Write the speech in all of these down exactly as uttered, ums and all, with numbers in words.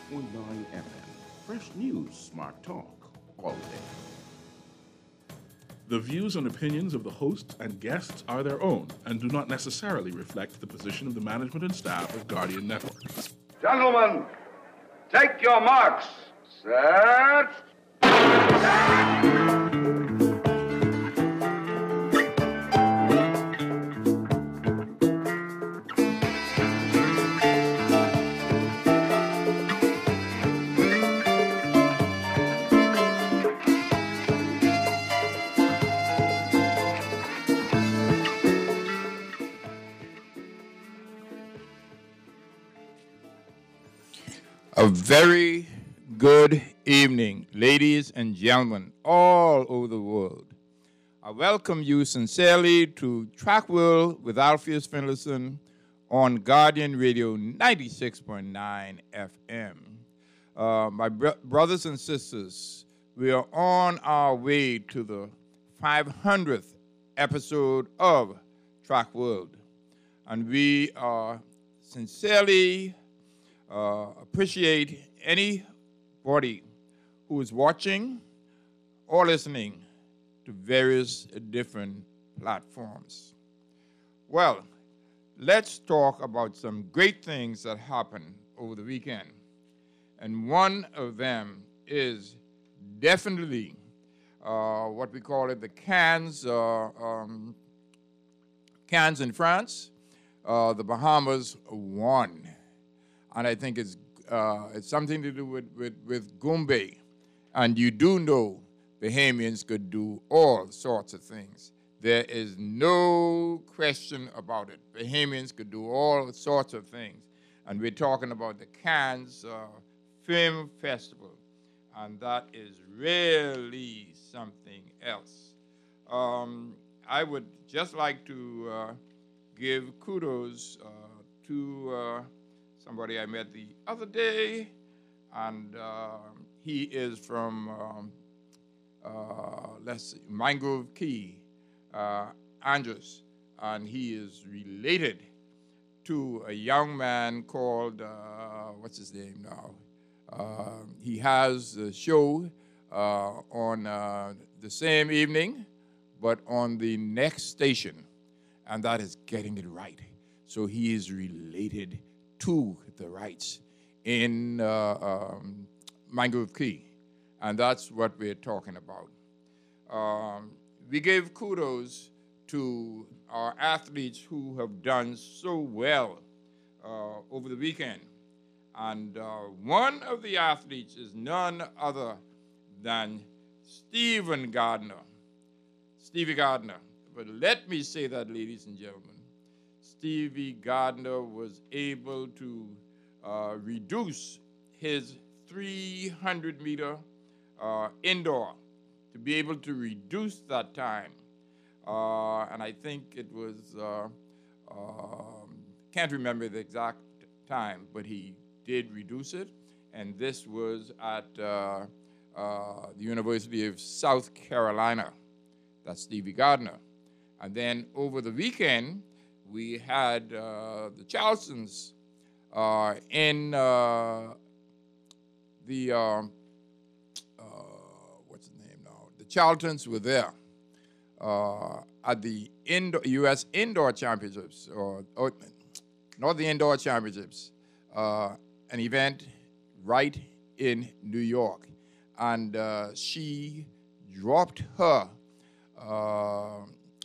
point nine F M. Fresh news, smart talk, all day. The views and opinions of the hosts and guests are their own and do not necessarily reflect the position of the management and staff of Guardian Network. Gentlemen, take your marks. Set. A very good evening, ladies and gentlemen, all over the world. I welcome you sincerely to Track World with Alpheus Finlayson on Guardian Radio ninety-six point nine F M. Uh, my br- brothers and sisters, we are on our way to the five hundredth episode of Track World, and we are sincerely Uh, appreciate anybody who is watching or listening to various different platforms. Well, let's talk about some great things that happened over the weekend. And one of them is definitely uh, what we call it the Cannes, uh, um, Cannes in France. Uh, the Bahamas won. And I think it's uh, it's something to do with, with, with Goombay. And you do know Bahamians could do all sorts of things. There is no question about it. Bahamians could do all sorts of things. And we're talking about the Cannes uh, Film Festival. And that is really something else. Um, I would just like to uh, give kudos uh, to uh, somebody I met the other day, and uh, he is from, um, uh, let's see, Mangrove Key, uh, Andrews, and he is related to a young man called, uh, what's his name now? Uh, he has a show uh, on uh, the same evening, but on the next station, and that is Getting It Right. So he is related to the rights in uh, um, Mangrove Key, and that's what we're talking about. Um, we gave kudos to our athletes who have done so well uh, over the weekend, and uh, one of the athletes is none other than Stephen Gardner, Stevie Gardner. But let me say that, ladies and gentlemen, Stevie Gardner was able to uh, reduce his three hundred meter uh, indoor, to be able to reduce that time. Uh, and I think it was, uh, um, can't remember the exact time, but he did reduce it. And this was at uh, uh, the University of South Carolina. That's Stevie Gardner. And then over the weekend, we had uh, the Charlestons uh, in uh, the, uh, uh, what's the name now? The Charltons were there uh, at the indoor, U S Indoor Championships, or, or not the Indoor Championships, uh, an event right in New York. And uh, she dropped her uh,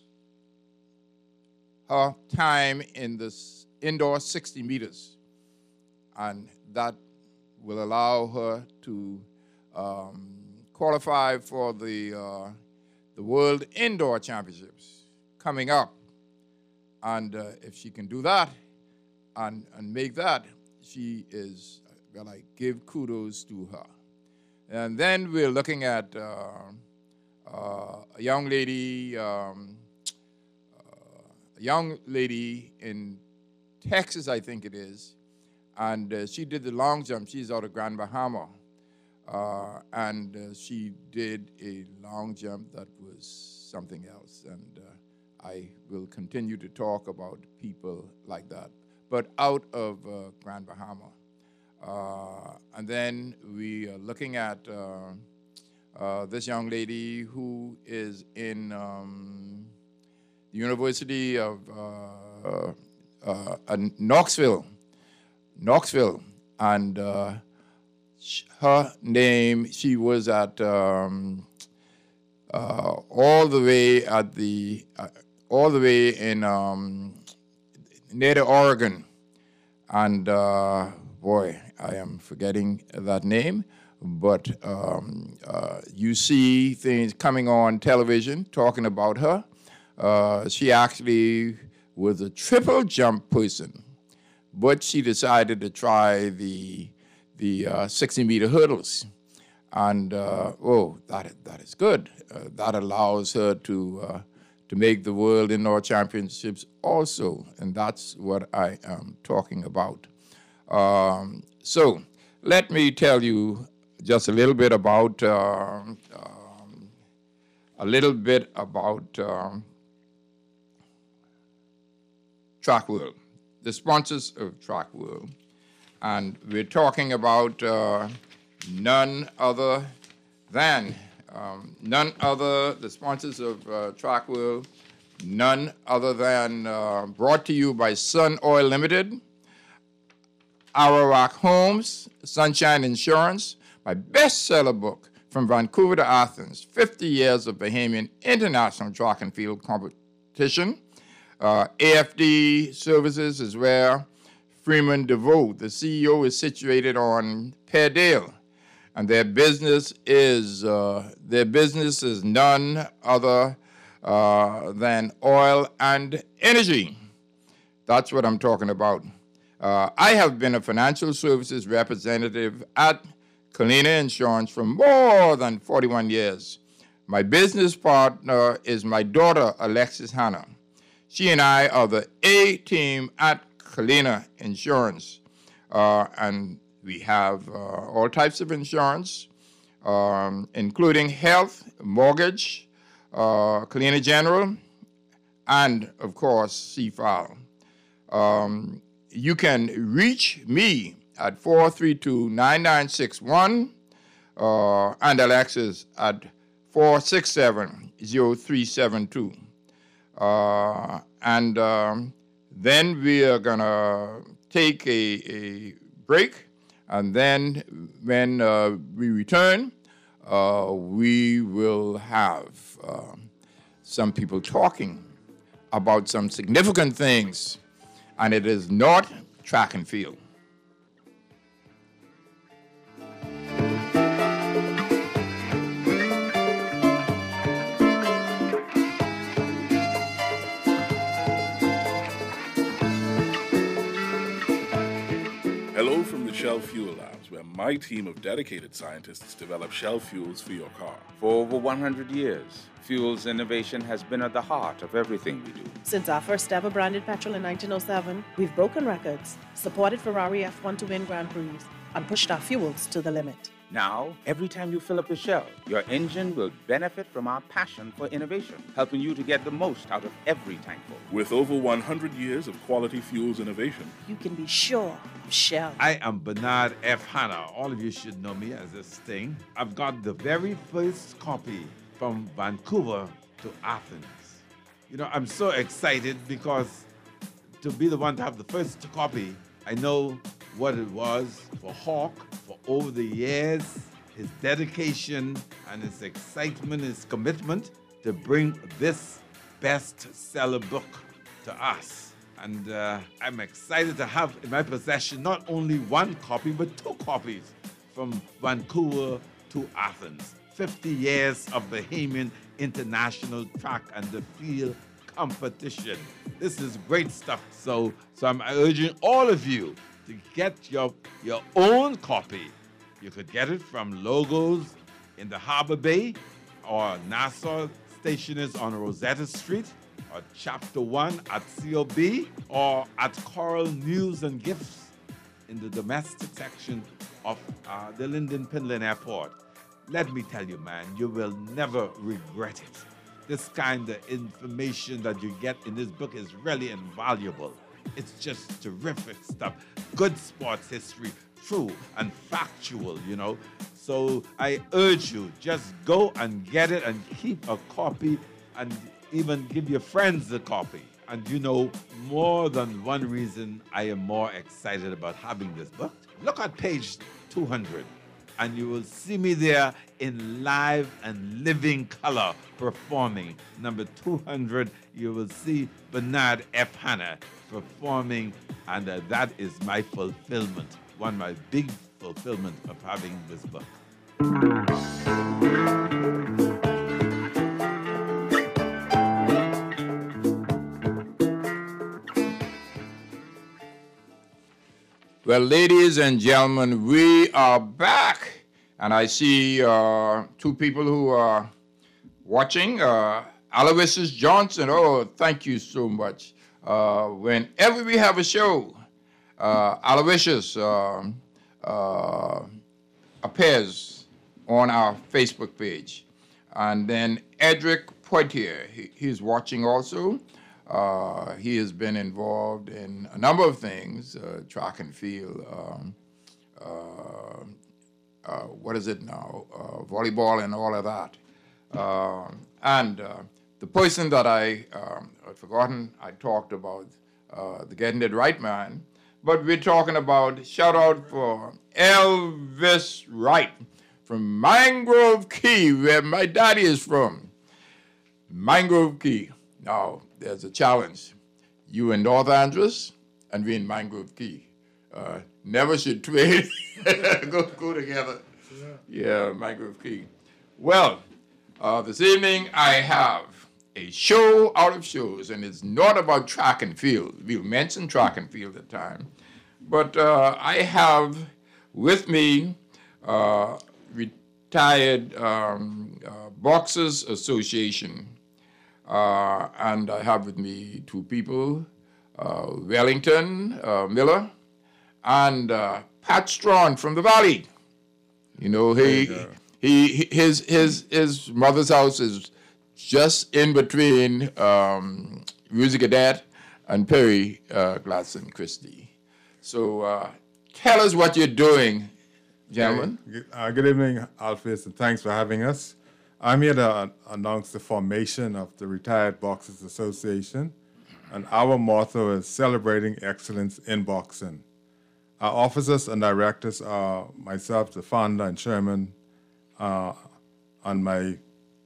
her time in this indoor sixty meters, and that will allow her to um, qualify for the uh, the World Indoor Championships coming up. And uh, if she can do that and, and make that, she is, well, I give kudos to her. And then we're looking at uh, uh, a young lady, um, a young lady in Texas, I think it is, and uh, she did the long jump. She's out of Grand Bahama, uh, and uh, she did a long jump that was something else. And uh, I will continue to talk about people like that, but out of uh, Grand Bahama. Uh, and then we are looking at uh, uh, this young lady who is in um, the University of uh, uh, uh, Knoxville, Knoxville, and uh, her name, she was at um, uh, all the way at the, uh, all the way in um, near Oregon, and uh, boy, I am forgetting that name, but um, uh, you see things coming on television talking about her. Uh, she actually was a triple jump person, but she decided to try the the uh, sixty meter hurdles. And, uh, oh, that, that is good. Uh, that allows her to, uh, to make the world indoor championships also, and that's what I am talking about. Um, so let me tell you just a little bit about, uh, um, a little bit about um, Track World, the sponsors of Track World. And we're talking about uh, none other than, um, none other, the sponsors of uh, Track World, none other than uh, brought to you by Sun Oil Limited, Ararock Homes, Sunshine Insurance, my bestseller book, From Vancouver to Athens, fifty years of Bahamian International Track and Field Competition. Uh, A F D Services is where Freeman DeVoe, the C E O, is situated on Peardale, and their business is uh, their business is none other uh, than oil and energy. That's what I'm talking about. Uh, I have been a financial services representative at Kalina Insurance for more than forty-one years. My business partner is my daughter, Alexis Hanna. She and I are the A team at Kalina Insurance, uh, and we have uh, all types of insurance, um, including health, mortgage, uh, Kalina General, and, of course, C F A L. Um, you can reach me at four three two, nine nine six one uh, and Alexis at four six seven, zero three seven two. Uh, and um, then we are going to take a, a break, and then when uh, we return, uh, we will have uh, some people talking about some significant things, and it is not track and field. Hello from the Shell Fuel Labs, where my team of dedicated scientists develop Shell fuels for your car. For over one hundred years, fuels innovation has been at the heart of everything we do. Since our first ever branded petrol in nineteen oh seven, we've broken records, supported Ferrari F one to win Grand Prix, and pushed our fuels to the limit. Now, every time you fill up your Shell, your engine will benefit from our passion for innovation, helping you to get the most out of every tankful. With over one hundred years of quality fuels innovation, You can be sure of Shell. I am Bernard F. Hanna. All of you should know me as this thing. I've got the very first copy from Vancouver to Athens. You know, I'm so excited because to be the one to have the first copy, I know what it was for Hawk for over the years, his dedication and his excitement, his commitment to bring this bestseller book to us. And uh, I'm excited to have in my possession not only one copy, but two copies from Vancouver to Athens. fifty years of Bahamian International Track and the Field Competition. This is great stuff. So, so I'm urging all of you to get your, your own copy. You could get it from Logos in the Harbor Bay, or Nassau Stationers on Rosetta Street, or Chapter one at C O B, or at Coral News and Gifts in the domestic section of uh, the Linden Pinland Airport. Let me tell you, man, you will never regret it. This kind of information that you get in this book is really invaluable. It's just terrific stuff. Good sports history, true and factual, you know. So I urge you, just go and get it and keep a copy and even give your friends a copy. And you know, more than one reason I am more excited about having this book. Look at page two hundred, and you will see me there in live and living color performing. Number two hundred, you will see Bernard F. Hanna performing, and uh, that is my fulfillment, one of my big fulfillment of having this book. Well, ladies and gentlemen, we are back, and I see uh, two people who are watching. Uh, Aloysius Johnson, oh, thank you so much. Uh, whenever we have a show, uh, Aloysius uh, uh, appears on our Facebook page. And then Edric Poitier, he, he's watching also. Uh, he has been involved in a number of things, uh, track and field, um, uh, uh, what is it now, uh, volleyball and all of that. Uh, and uh, the person that I um, had forgotten, I talked about uh, the Getting It Right man, but we're talking about, shout out for Elvis Wright from Mangrove Key, where my daddy is from. Mangrove Key. Now, there's a challenge. You in North Andros, and we in Mangrove Key. Uh, never should trade, go, go together. Yeah, Mangrove Key. Well, uh, this evening I have a show out of shows, and it's not about track and field. We'll mention track and field at the time. But uh, I have with me uh, retired um, uh, Boxers Association. Uh, and I have with me two people, uh, Wellington uh, Miller and uh, Pat Strawn from the Valley. You know, he, he, he his his his mother's house is just in between um, Music Cadet and Perry uh, Gladson Christie. So uh, tell us what you're doing, gentlemen. Good, uh, good evening, Alpheus, and thanks for having us. I'm here to announce the formation of the Retired Boxers Association, and our motto is Celebrating Excellence in Boxing. Our officers and directors are myself, the founder and chairman, uh, and my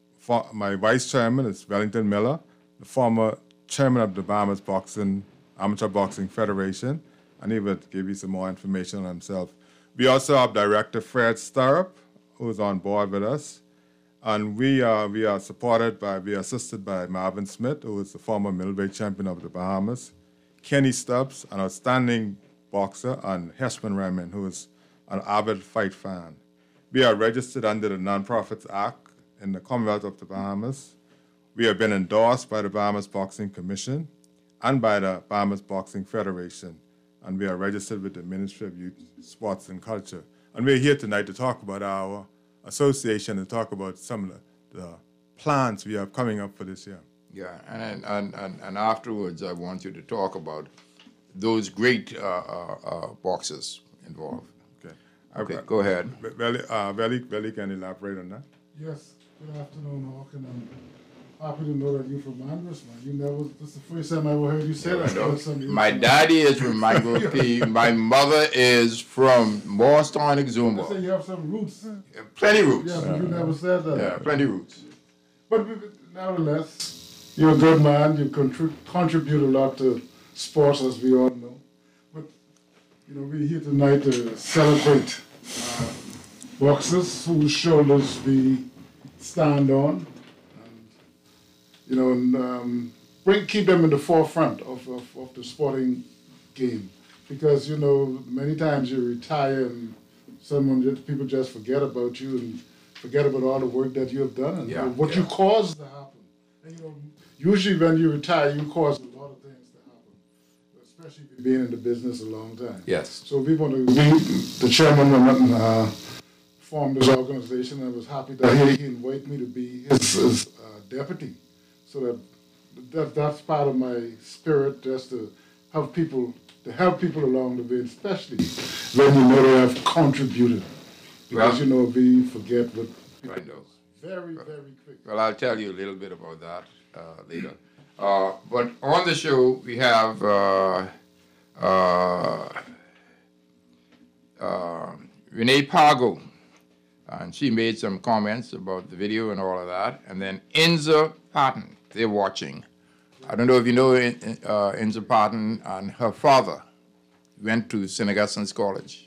my vice chairman is Wellington Miller, the former chairman of the Bahamas Boxing Amateur Boxing Federation, and he will give you some more information on himself. We also have Director Fred Stirrup, who is on board with us. And we are, we are supported by, we are assisted by Marvin Smith, who is the former middleweight champion of the Bahamas, Kenny Stubbs, an outstanding boxer, and Heshman Raymond, who is an avid fight fan. We are registered under the Nonprofits Act in the Commonwealth of the Bahamas. We have been endorsed by the Bahamas Boxing Commission and by the Bahamas Boxing Federation, and we are registered with the Ministry of Youth, Sports and Culture. And we're here tonight to talk about our association and talk about some of the, the plans we have coming up for this year. Yeah, and, and, and, and afterwards I want you to talk about those great uh, uh, uh, boxers involved. Okay. Okay, Okay. go ahead. Veli, uh, Veli, Veli can elaborate on that. Yes, good afternoon, Hawk, and I'm happy to know that you're from Andros, man. You never, this is the first time I ever heard you say that. No, Some- my daddy is from Mangrove Key. My mother is from Morristown, You say Exuma. you have some roots. Plenty roots. Yeah, but you never said that. Yeah, plenty roots. But nevertheless, you're a good man. You contri- contribute a lot to sports, as we all know. But, you know, we're here tonight to celebrate uh, boxers whose shoulders we stand on. And, you know, and um, bring, keep them in the forefront of, of, of the sporting game. Because, you know, many times you retire and someone just, people just forget about you and forget about all the work that you have done and Yeah, what yeah. you caused to happen. And, you know, usually when you retire, you cause a lot of things to happen, especially if you've been in the business a long time. Yes. So we want to, we, the chairman uh, formed this organization, and I was happy that he invited me to be his, his uh, deputy. So that, that that's part of my spirit, just to have people to help people along the way, especially when you know they have contributed. Because, Well, you know, we forget what people I know. do very, very quick. Well, I'll tell you a little bit about that uh, later. Uh, but on the show, we have uh, uh, uh, Renee Pargo, and she made some comments about the video and all of that. And then Inza Patton, they're watching. I don't know if you know uh, Inza Patton, and her father went to Saint Augustine's College.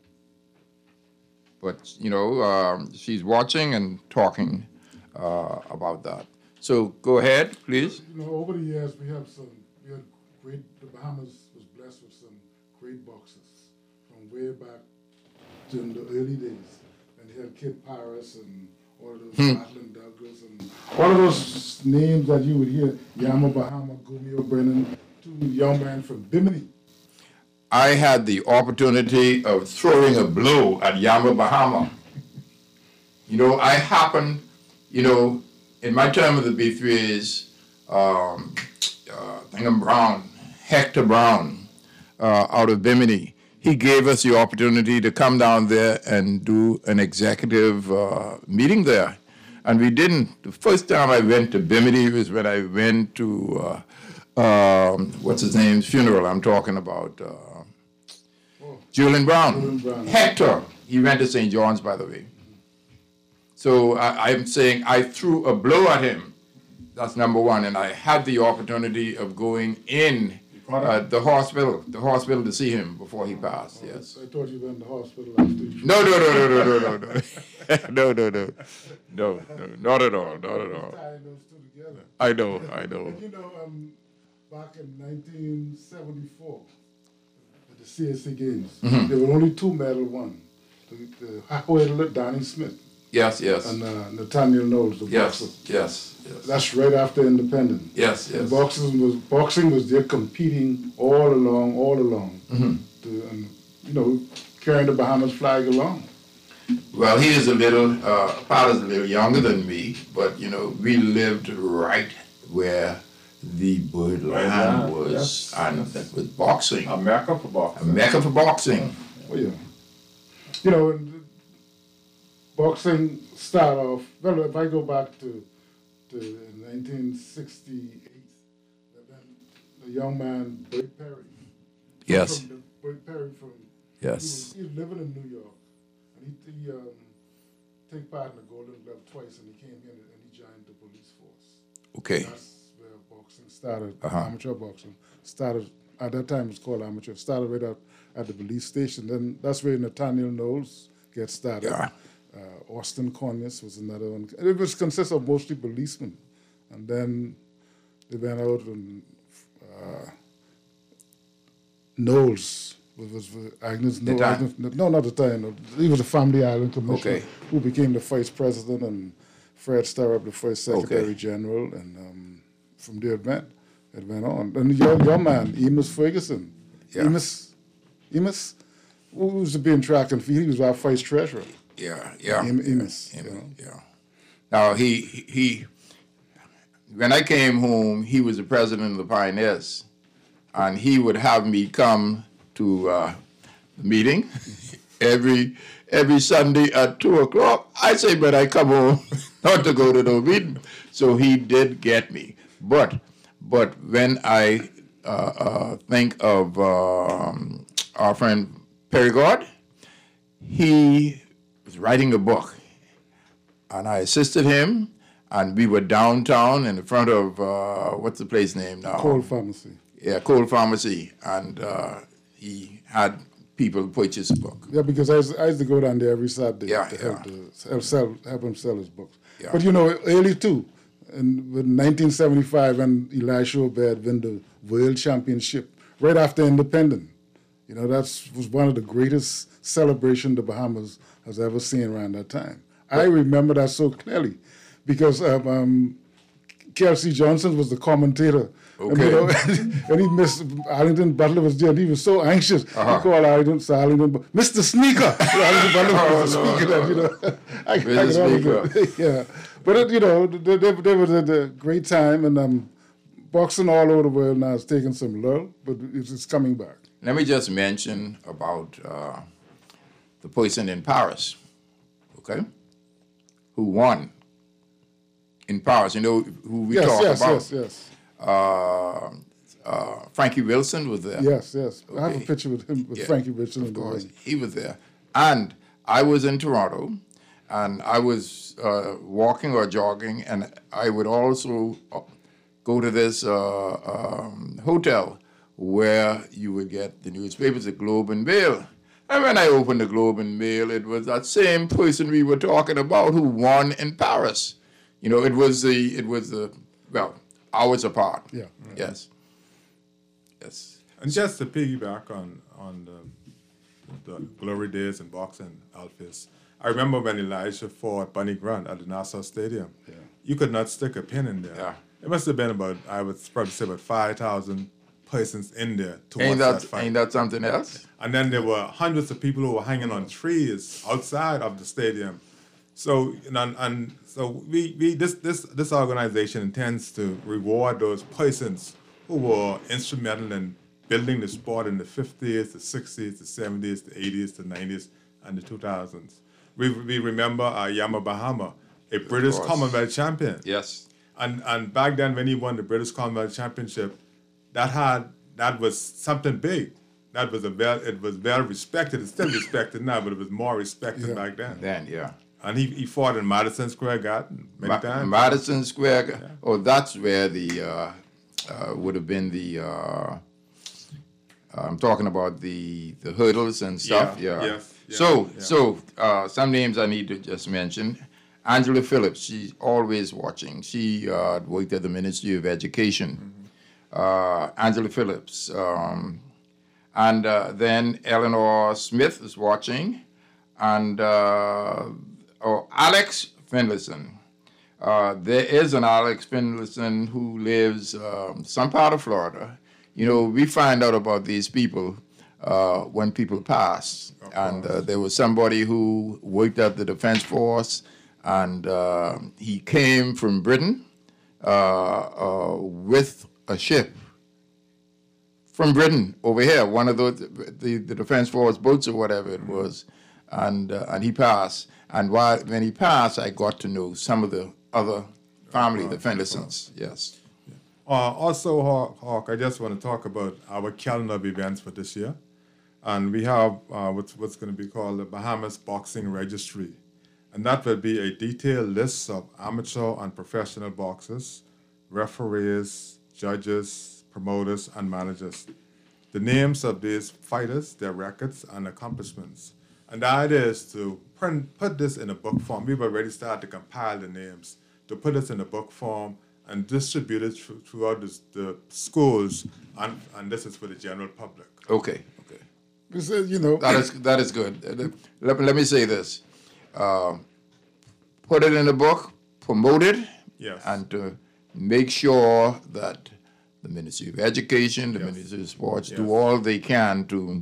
But, you know, um, she's watching and talking uh, about that. So go ahead, please. You know, over the years, we have some, we had great, the Bahamas was blessed with some great boxers from way back during the early days. And they had Kid Paris and all of those, Hmm. Madeline Douglas, and all of those names that you would hear, Yama Bahama, Gumio Brennan, two young men from Bimini. I had the opportunity of throwing a blow at Yama Bahama. You know, I happened, you know, in my term of the B threes, um, uh, Bingham Brown, Hector Brown, uh, out of Bimini, he gave us the opportunity to come down there and do an executive uh, meeting there. And we didn't. The first time I went to Bimini was when I went to, uh, um, what's his name's funeral I'm talking about, uh, Julian Brown. Julian Brown. Hector, he went to Saint John's, by the way. So I, I'm saying I threw a blow at him. That's number one. And I had the opportunity of going in uh, the hospital, the hospital to see him before he passed, yes. I thought you went to the hospital after you. No, no, no, no, no, no, no, no. no, no, no. No, no, not at all, not at all. Tying those two together. I know, I know. But you know, um, back in nineteen seventy-four, at the C S C Games, Mhm. there were only two medal won. The, the Howard Danny Smith Yes, yes. and uh, Nathaniel Knowles, the Yes, boxer. yes, yes. That's right after independence. Yes, The yes. boxing was boxing was there competing all along, all along, Mhm. to, and you know, carrying the Bahamas flag along. Well, he is a little, uh, Paul is a little younger than me, but, you know, we lived right where the Birdland was, yes, and that was boxing. A mecca for boxing. A mecca for boxing. Oh yeah. You know, and boxing start off. Well, if I go back to to nineteen sixty-eight, then the young man Bert Perry. Yes. From the, Bert Perry from. Yes. He was, he was living in New York, and he, he um, take part in the Golden Glove twice, and he came here and he joined the police force. Okay. That's where boxing started. Uh-huh. Amateur boxing started at that time. It was called amateur. Started right out at the police station. Then that's where Nathaniel Knowles gets started. Yeah. Uh, Austin Conyers was another one. It was consists of mostly policemen, and then they went out and uh, Knowles was, was Agnes. No, time. Agnes, no, not the time. No. He was a Family Island commissioner Okay. who became the vice president, and Fred Starrup the first secretary Okay. general, and um, from there it went. It went on. And your, your man, Emus Ferguson. Yeah. Emus, Emus, who was being track and field, he was our vice treasurer. Yeah, yeah. Em- Emus, Yeah, you know. yeah. Now, he, he, when I came home, he was the president of the Pioneers, and he would have me come to uh, the meeting every every Sunday at two o'clock. I say, but I come home not to go to the meeting. So he did get me. But but when I uh, uh, think of um, our friend Perigord, he was writing a book, and I assisted him, and we were downtown in the front of, uh, what's the place name now? Cole Pharmacy. Yeah, Cole Pharmacy, and uh, he had people purchase a book. Yeah, because I used, I used to go down there every Saturday Yeah, to yeah. help, the, help, sell, help him sell his books. Yeah. But you know, early too, in, in nineteen seventy-five, when Elisha Obed won the World Championship, right after independence, you know, that was one of the greatest celebrations the Bahamas has ever seen around that time. I remember that so clearly because um, um, K L C Johnson was the commentator. And, you Okay. know, and he missed, Arlington Butler was there, and he was so anxious. Uh-huh. He called Arlington, Sir Arlington, Bu- Mister Sneaker. Arlington Butler was the Oh, no, speaker then, you know. I, I Mister could always Sneaker. do- yeah. But, it, you know, they, they, they was at a great time, and um, boxing all over the world now is taking some lull, but it's, it's coming back. let me just mention about uh, the person in Paris, okay, who won in Paris. You know who we yes, talk yes, about? Yes, yes, Uh, uh, Frankie Wilson was there. yes, yes. I have a Okay. picture with him, with Yeah, Frankie Wilson in Of the course, ring. he was there. And I was in Toronto, and I was uh, walking or jogging, and I would also uh, go to this uh, um, hotel where you would get the newspapers, the Globe and Mail. And when I opened the Globe and Mail, it was that same person we were talking about who won in Paris. You know, it was the, it was the, well, hours apart. Yeah. Yes. Yes. And just to piggyback on on the, the glory days in boxing, Alphys, I remember when Elijah fought Bunny Grant at the Nassau Stadium. Yeah. You could not stick a pin in there. Yeah. It must have been about, I would probably say about five thousand persons in there to Ain't watch that, that fight. ain't that something else? And then there were hundreds of people who were hanging on trees outside of the stadium. So and, and so we, we this this this organization intends to reward those persons who were instrumental in building the sport in the fifties, the sixties, the seventies, the eighties, the nineties, and the two thousands. We we remember uh, Yama Bahama, a British course. Commonwealth champion. Yes. And and back then when he won the British Commonwealth Championship, that had that was something big. That was a well it was well respected. It's still respected now, but it was more respected Yeah. back then. Then, yeah. And he, he fought in Madison Square Garden many Ma- times. Madison Square. Gar- Oh, that's where the uh, uh, would have been the. Uh, I'm talking about the the hurdles and stuff. Yeah, Yeah. yes, yeah, so yeah. so uh, some names I need to just mention. Angela Phillips. She's always watching. She uh, worked at the Ministry of Education. Mm-hmm. Uh, Angela Phillips. Um, and uh, then Eleanor Smith is watching, and uh, oh, Alex Finlayson. Uh, there is an Alex Finlayson who lives um, some part of Florida. You know, we find out about these people uh, when people pass. And uh, there was somebody who worked at the Defense Force, and uh, he came from Britain uh, uh, with a ship from Britain over here, one of those, the, the Defense Force boats or whatever it was. And uh, and he passed. And while when he passed, I got to know some of the other family, the Fendersons. Yes. Uh, also, Hawk, Hawk, I just want to talk about our calendar of events for this year. And we have uh, what's, what's going to be called the Bahamas Boxing Registry. And that will be a detailed list of amateur and professional boxers, referees, judges, promoters, and managers. The names of these fighters, their records, and accomplishments. And the idea is to print, put this in a book form. We've already started to compile the names, to put this in a book form and distribute it through, throughout the, the schools, and, and this is for the general public. Okay. Okay. Because, uh, you know, That is that is good. Uh, Let, let me say this: uh, put it in a book, promote it, Yes. and to make sure that the Ministry of Education, the Yes. Ministry of Sports, Yes. do all they can to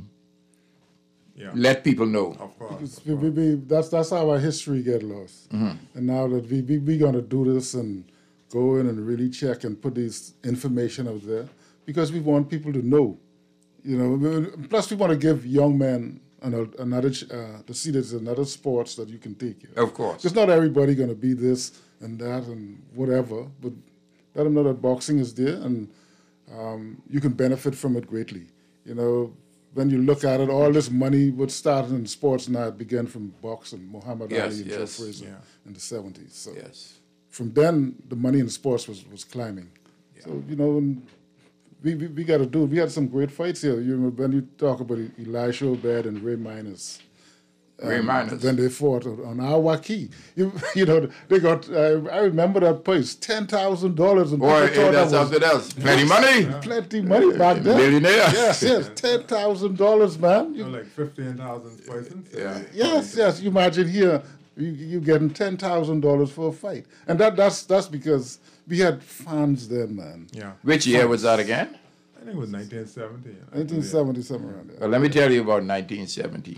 Yeah. let people know. Of course. Because we, we, we, that's that's how our history get lost. And now that we we we gonna do this and go in and really check and put this information out there because we want people to know, you know. we- Plus, we want to give young men an, al- another ch- uh, to see there's another sports that you can take. Care Of course. because not everybody gonna be this and that and whatever, but let them know that boxing is there and um, you can benefit from it greatly. You know, when you look at it, all this money would start in sports now. It began from boxing, Muhammad Yes, Ali and Joe yes, Frazier yeah. in the seventies. So Yes. from then, the money in sports was, was climbing. So, you know, and we, we, we got to do it. We had some great fights here. You know, when you talk about Elisha Obed and Ray Miners. Ray Miners. When they fought on Awaki. You, you know, they got, uh, I remember that price, ten thousand dollars. And Boy, people eh, thought that's that was something else. Plenty money. plenty money back then. Millionaire. Yes, yes, ten thousand dollars, man. You know, You, like fifteen thousand persons. Yeah. yes, yes. You imagine here, you you getting ten thousand dollars for a fight, and that that's that's because we had fans then, man. Yeah. Which year was that again? I think it was nineteen seventy. nineteen seventy, something around there. Well, let me tell you about nineteen seventy.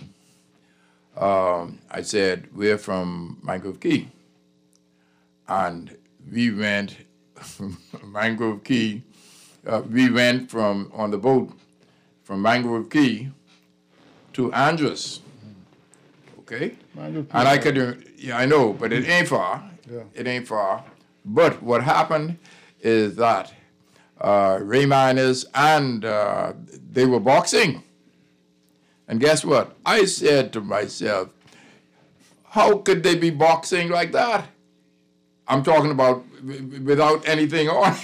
Um, I said, we're from Mangrove Key. And we went from Mangrove Key, uh, we went from on the boat from Mangrove Key to Andros. Okay? Mangrove Key, And I yeah. could, yeah, I know, but it ain't far. Yeah. It ain't far. But what happened is that uh, Ray Miners and uh, they were boxing. And guess what? I said to myself, how could they be boxing like that? I'm talking about w- without anything on.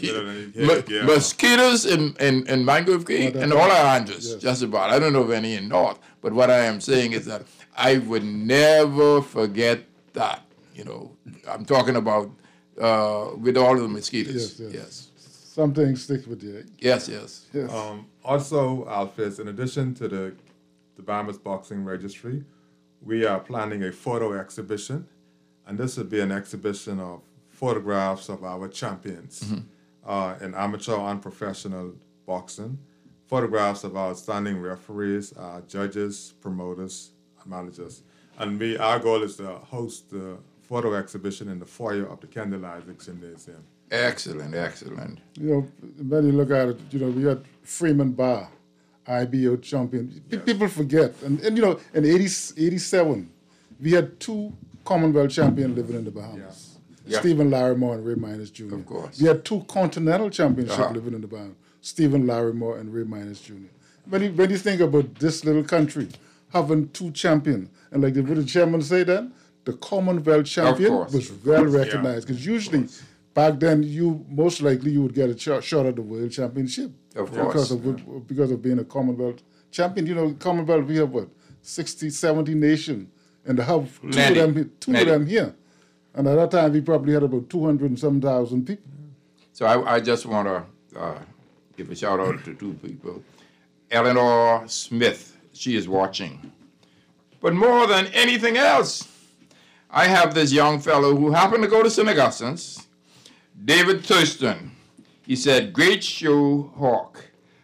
Mo- yeah. Mosquitoes in, in, in Mangrove Key that- and all our Andros, yes. just about. I don't know of any in North, but what I am saying is that I would never forget that. You know, I'm talking about uh, with all of the mosquitoes. Yes, yes. yes. Something sticks with you. Yes, yes. Yes. Um, also, Alphys, in addition to the, the Bahamas Boxing Registry, we are planning a photo exhibition, and this will be an exhibition of photographs of our champions uh, in amateur and professional boxing, photographs of outstanding referees, uh, judges, promoters, and managers. And we, our goal is to host the photo exhibition in the foyer of the Kendall Isaac Gymnasium. Excellent, excellent. You know, when you look at it, you know, we had Freeman Barr, I B O champion. P- People forget. And, and you know, in eighty, eighty-seven, we had two Commonwealth champions living in the Bahamas. Yeah. Stephen Larimore and Ray Miners Junior Of course. We had two Continental championships Uh-huh. living in the Bahamas. Stephen Larimore and Ray Miners Junior When you, when you think about this little country having two champions, and like the British chairman say then, the Commonwealth champion course, was of well recognized. Because usually, back then, you most likely you would get a shot, shot at the World Championship. Of Because course. of, good- because of being a Commonwealth champion. You know, Commonwealth, we have what, sixty, seventy nations, and they have two Many. of them, two Many. of them here. And at that time, we probably had about two hundred and some thousand people. So I, I just want to uh, give a shout out to two people. Eleanor Smith, she is watching. But more than anything else, I have this young fellow who happened to go to Saint Augustine's, David Thurston. He said, great show, Hawk.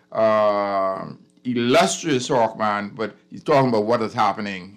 Uh, illustrious Hawkman, but he's talking about what is happening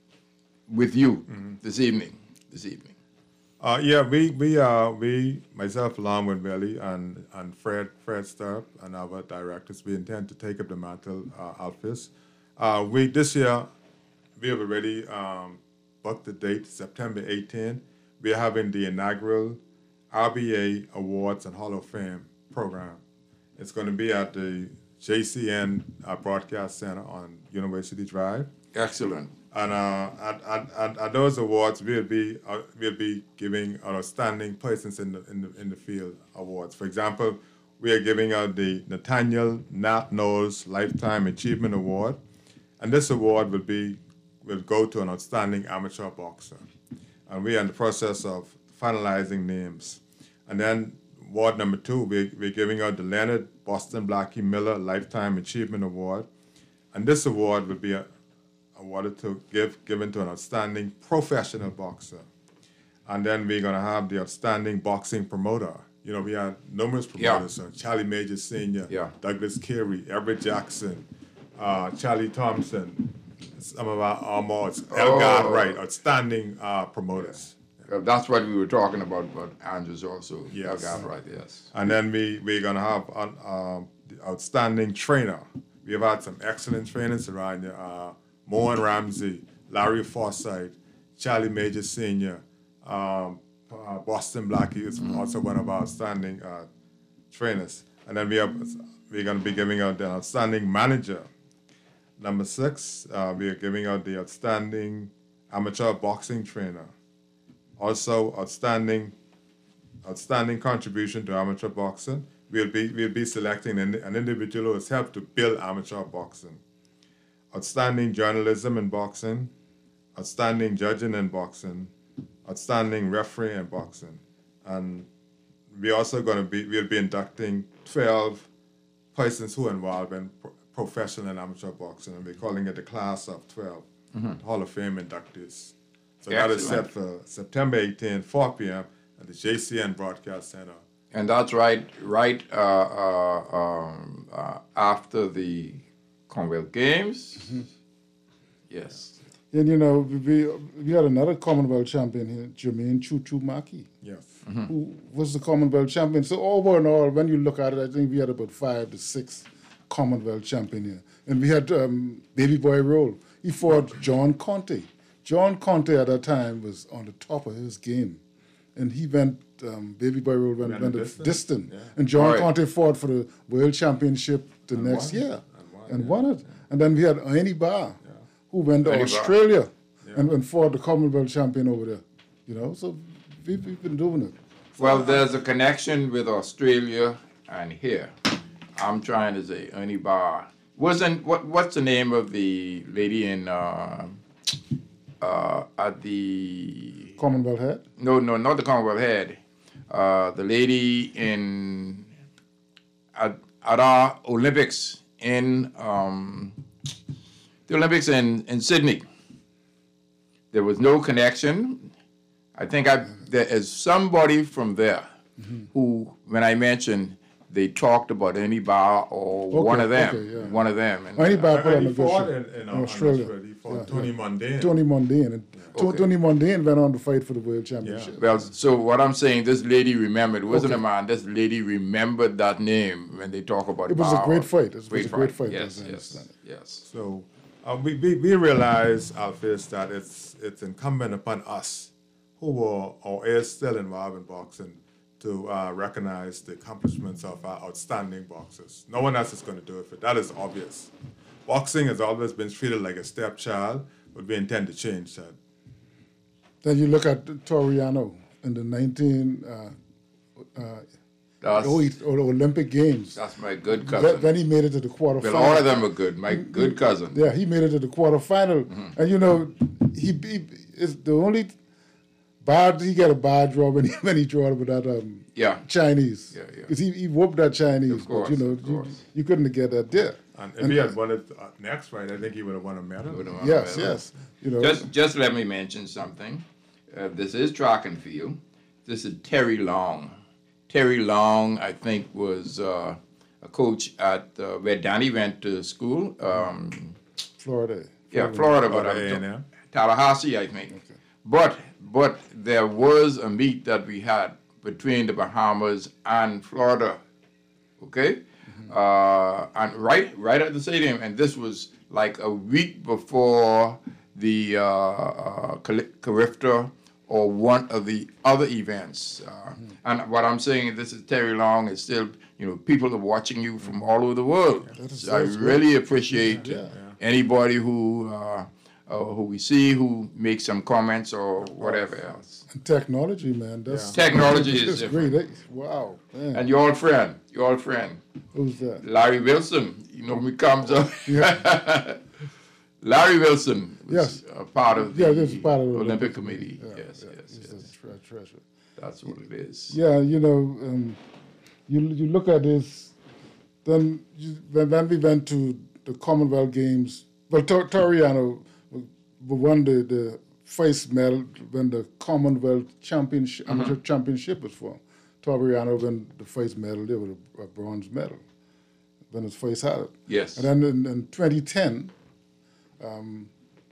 with you this evening. This evening. Uh, yeah, we we uh we myself along with Billy and and Fred Fred Stirrup and our directors, we intend to take up the mantle, uh, Alphys. Uh, we this year we have already um, booked the date, September eighteenth. We are having the inaugural R B A Awards and Hall of Fame program. It's going to be at the J C N uh, Broadcast Center on University Drive. Excellent. And uh, at, at, at, at those awards, we'll be uh, we'll be giving outstanding persons in the in the in the field awards. For example, we are giving out the Nathaniel Nat Knowles Lifetime Achievement Award, and this award will be will go to an outstanding amateur boxer. And we are in the process of finalizing names. And then award number two, we we're giving out the Leonard Boston Blackie Miller Lifetime Achievement Award, and this award will be a awarded to give given to an outstanding professional boxer. And then we're gonna have the outstanding boxing promoter. You know, we had numerous promoters, Yeah. uh, Charlie Major Senior, Yeah. Douglas Carey, Everett Jackson, uh, Charlie Thompson, some of our, our more Elgard Oh. Wright, outstanding uh, promoters. Uh, that's what we were talking about, but Andrews also. Yes. Got right, yes. And then we, we're gonna have an um, the outstanding trainer. We have had some excellent trainers around here. Uh, Mohan Ramsey, Larry Forsythe, Charlie Major Senior, um, uh, Boston Blackie is also one of our outstanding uh, trainers. And then we have, we're going to be giving out the outstanding manager. Number six, uh, we are giving out the outstanding amateur boxing trainer. Also, outstanding, outstanding contribution to amateur boxing. We'll be we'll be selecting an, an individual who has helped to build amateur boxing. Outstanding journalism in boxing, outstanding judging in boxing, outstanding referee in boxing, and we're also going to be we'll be inducting twelve persons who are involved in pro- professional and amateur boxing, and we're calling it the class of twelve, Hall of Fame inductees. So that is set for September eighteenth, four p.m. at the J C N Broadcast Center. And that's right, right uh, uh, um, uh, after the Commonwealth Games. Yes. And you know, we we had another Commonwealth champion here, Jermaine Choo Choo Maki, Yes. who was the Commonwealth champion. So over and all, when you look at it, I think we had about five to six Commonwealth champion here. And we had um, Baby Boy Roll. He fought John Conte. John Conte at that time was on the top of his game. And he went, um, Baby Boy Roll went, went the distant. Yeah. And John right. Conte fought for the World Championship the and next won. year and won, and yeah. won it. And then we had Ernie Barr, yeah. who went to Ernie Australia yeah. and, and fought the Commonwealth champion over there. You know, so we've, we've been doing it. Well, there's a connection with Australia and here. I'm trying to say Ernie Barr. Wasn't, what, what's the name of the lady in, uh, uh, at the... Commonwealth Head? No, no, not the Commonwealth Head. Uh, the lady in, at, at our Olympics in, um, the Olympics in, in Sydney. There was no connection. I think I, there is somebody from there mm-hmm. who, when I mentioned, they talked about Ernie Barr or okay, one of them. Okay, yeah. One of them. And, Ernie Barr put on he a fought in, in, in, in Australia. Australia. He fought yeah, Tony yeah. Mundine. Tony Mundine. And yeah. okay. Tony Mundine went on to fight for the World Championship. Yeah. Well, so what I'm saying, this lady remembered, it wasn't okay. a man, this lady remembered that name when they talk about it. Was Barr. a great fight. It was great a great fight. fight. Yes, yes, yes. So uh, we, we, we realize, Alpheus, that it's, it's incumbent upon us who were or is still involved in boxing to uh, recognize the accomplishments of our outstanding boxers. No one else is going to do it, but that is obvious. Boxing has always been treated like a stepchild, but we intend to change that. Then you look at Toriano in the nineteen uh, uh, Olympic Games. That's my good cousin. Then he made it to the quarterfinal. Well, all of them are good. My good cousin. Yeah, he made it to the quarterfinal, mm-hmm. and you know, he, he is the only. Bad, he got a bad draw when he, when he drew with that um, yeah. Chinese. Yeah, yeah. Because he, he whooped that Chinese. Of course, but, you know, of course. You, you couldn't get that there. And if and, he had won it uh, next fight, I think he would have won a medal. Won yes, a medal. yes. You know. Just, just let me mention something. Uh, this is track and field. This is Terry Long. Terry Long, I think, was uh, a coach at uh, where Danny went to school. Um, Florida. Yeah, Florida, but uh, Tallahassee, I think. Okay. But but there was a meet that we had between the Bahamas and Florida, okay? Mm-hmm. Uh, and right right at the stadium, and this was like a week before the uh, uh, Carifta or one of the other events. Uh, mm-hmm. And what I'm saying, this is Terry Long, is still, you know, people are watching you from all over the world. Yeah, is, so I really great. appreciate yeah, yeah. anybody who... Uh, Uh, who we see, who makes some comments or whatever else. And technology, man. That's yeah. Technology is that's different. Great. Wow. Man. And your old friend, your old friend. Who's that? Larry Wilson. You know, he comes up. Yeah. Larry Wilson was yes. a part of the, yeah, this is part of the Olympic, Olympic Committee. Yeah, yes, yeah, yes, yes. yes. Tre- treasure. That's what it is. Yeah, you know, um, you you look at this, then you, when, when we went to the Commonwealth Games, well, Tor- Toriano won the, the first medal when the Commonwealth Championship, mm-hmm. Amateur Championship was formed. Toriano won the first medal there with a, a bronze medal when it first had it. Yes. And then in, in twenty ten, um,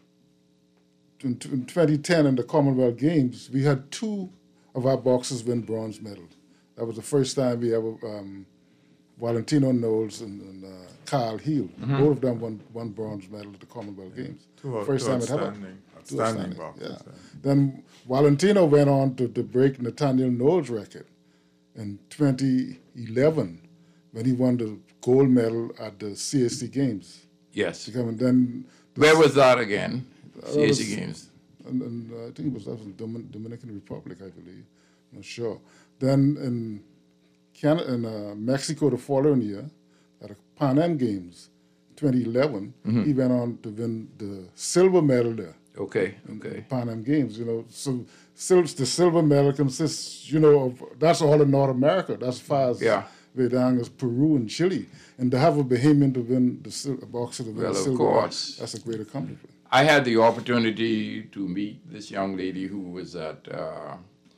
in, in twenty ten in the Commonwealth Games, we had two of our boxers win bronze medals. That was the first time we ever, um, Valentino Knowles and, and uh, Carl Heel, mm-hmm. both of them won, won bronze medal at the Commonwealth yeah. Games. Two, first two time it happened. Outstanding boxers. Yeah. Then Valentino went on to, to break Nathaniel Knowles' record in twenty eleven when he won the gold medal at the C A C Games. Yes. And then where was that again? Uh, C A C Games. And, and uh, I think it was, that was in Domin- Dominican Republic, I believe. I'm not sure. Then in Canada, in uh, Mexico the following year, at the Pan Am Games, twenty eleven, mm-hmm. he went on to win the silver medal there. Okay, okay. The Pan Am Games, you know. So sil- the silver medal consists, you know, of, that's all in North America. That's as far as yeah. way down as Peru and Chile. And to have a Bahamian to win the sil- a boxer to win well, the silver, course. That's a great accomplishment. I had the opportunity to meet this young lady who was at uh,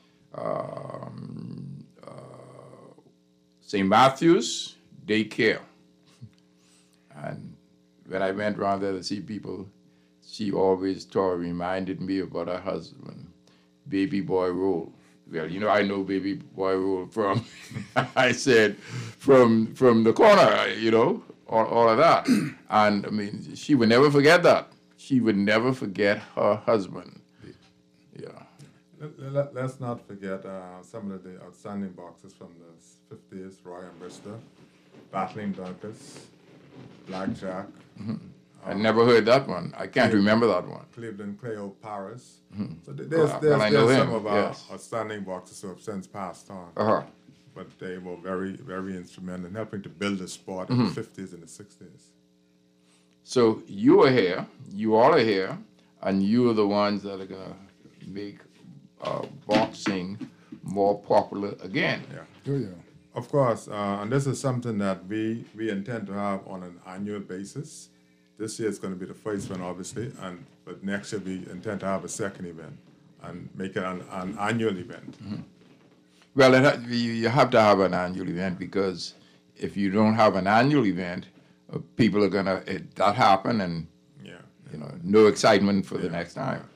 um, uh, Saint Matthew's Daycare. And when I went around there to see people, she always told, reminded me about her husband, Baby Boy Roll. Well, you know, I know Baby Boy Roll from, I said, from from the corner, you know, all, all of that. And I mean, she would never forget that. She would never forget her husband. Yeah. Let, let, let's not forget uh, some of the outstanding boxers from the fifties, Roy and Brister, Battling Dunkers, Blackjack. Mm-hmm. I never heard that one. I can't Cleveland, remember that one. Cleveland Cleo Paris. Mm-hmm. So th- there's, well, there's, well, there's some him. of our yes. outstanding boxers who have since passed on. Uh-huh. But they were very, very instrumental in helping to build the sport mm-hmm. in the fifties and the sixties. So you are here, you all are here, and you are the ones that are going to make uh, boxing more popular again. Yeah. Oh, yeah. Of course, uh, and this is something that we, we intend to have on an annual basis. This year is going to be the first one, obviously, and but next year we intend to have a second event and make it an, an annual event. Mm-hmm. Well, it ha- you you have to have an annual event because if you don't have an annual event, uh, people are going to, that happen and, yeah. you know, no excitement for yeah. the next time.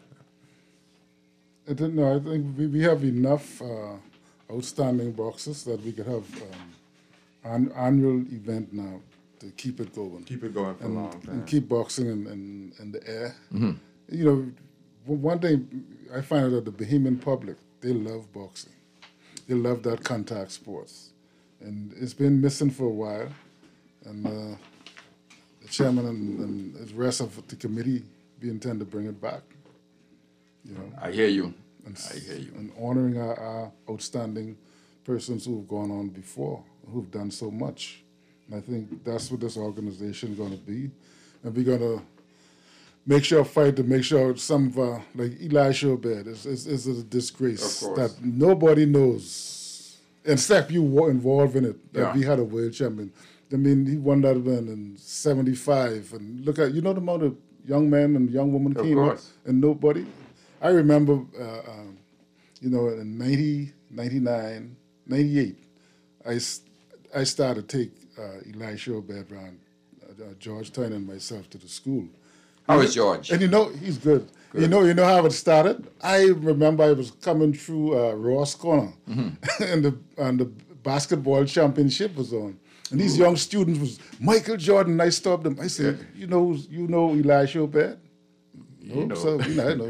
I don't know. I think we, we have enough uh, outstanding boxers that we could have um, an annual event now to keep it going. Keep it going for and, a long time. And keep boxing in, in, in the air. Mm-hmm. You know, one thing I find out that the Bahamian public, they love boxing. They love that contact sports. And it's been missing for a while. And uh, the chairman and, and the rest of the committee, we intend to bring it back. You know, I hear you. And, I hear you. And honoring our, our outstanding persons who've gone on before, who've done so much. And I think that's what this organization is going to be. And we're going to make sure, fight to make sure some of our, like Elisha Obed, is, is, is a disgrace that nobody knows, except you were involved in it, that yeah. we had a world champion. I mean, he won that event in seventy-five. And look at, you know the amount of young men and young women of came course. up and nobody. I remember, uh, um, you know, in ninety, ninety-nine, ninety-eight, I, I started to take uh, Elisha Obed around uh, Georgetown and myself to the school. How is George? And you know, he's good. good. You know, you know how it started? I remember I was coming through uh, Ross Corner, mm-hmm. and the and the basketball championship was on. And these Ooh. young students was Michael Jordan. I stopped them. I said, yeah. you know, you know Elisha Obed? You know. So, you know, I know.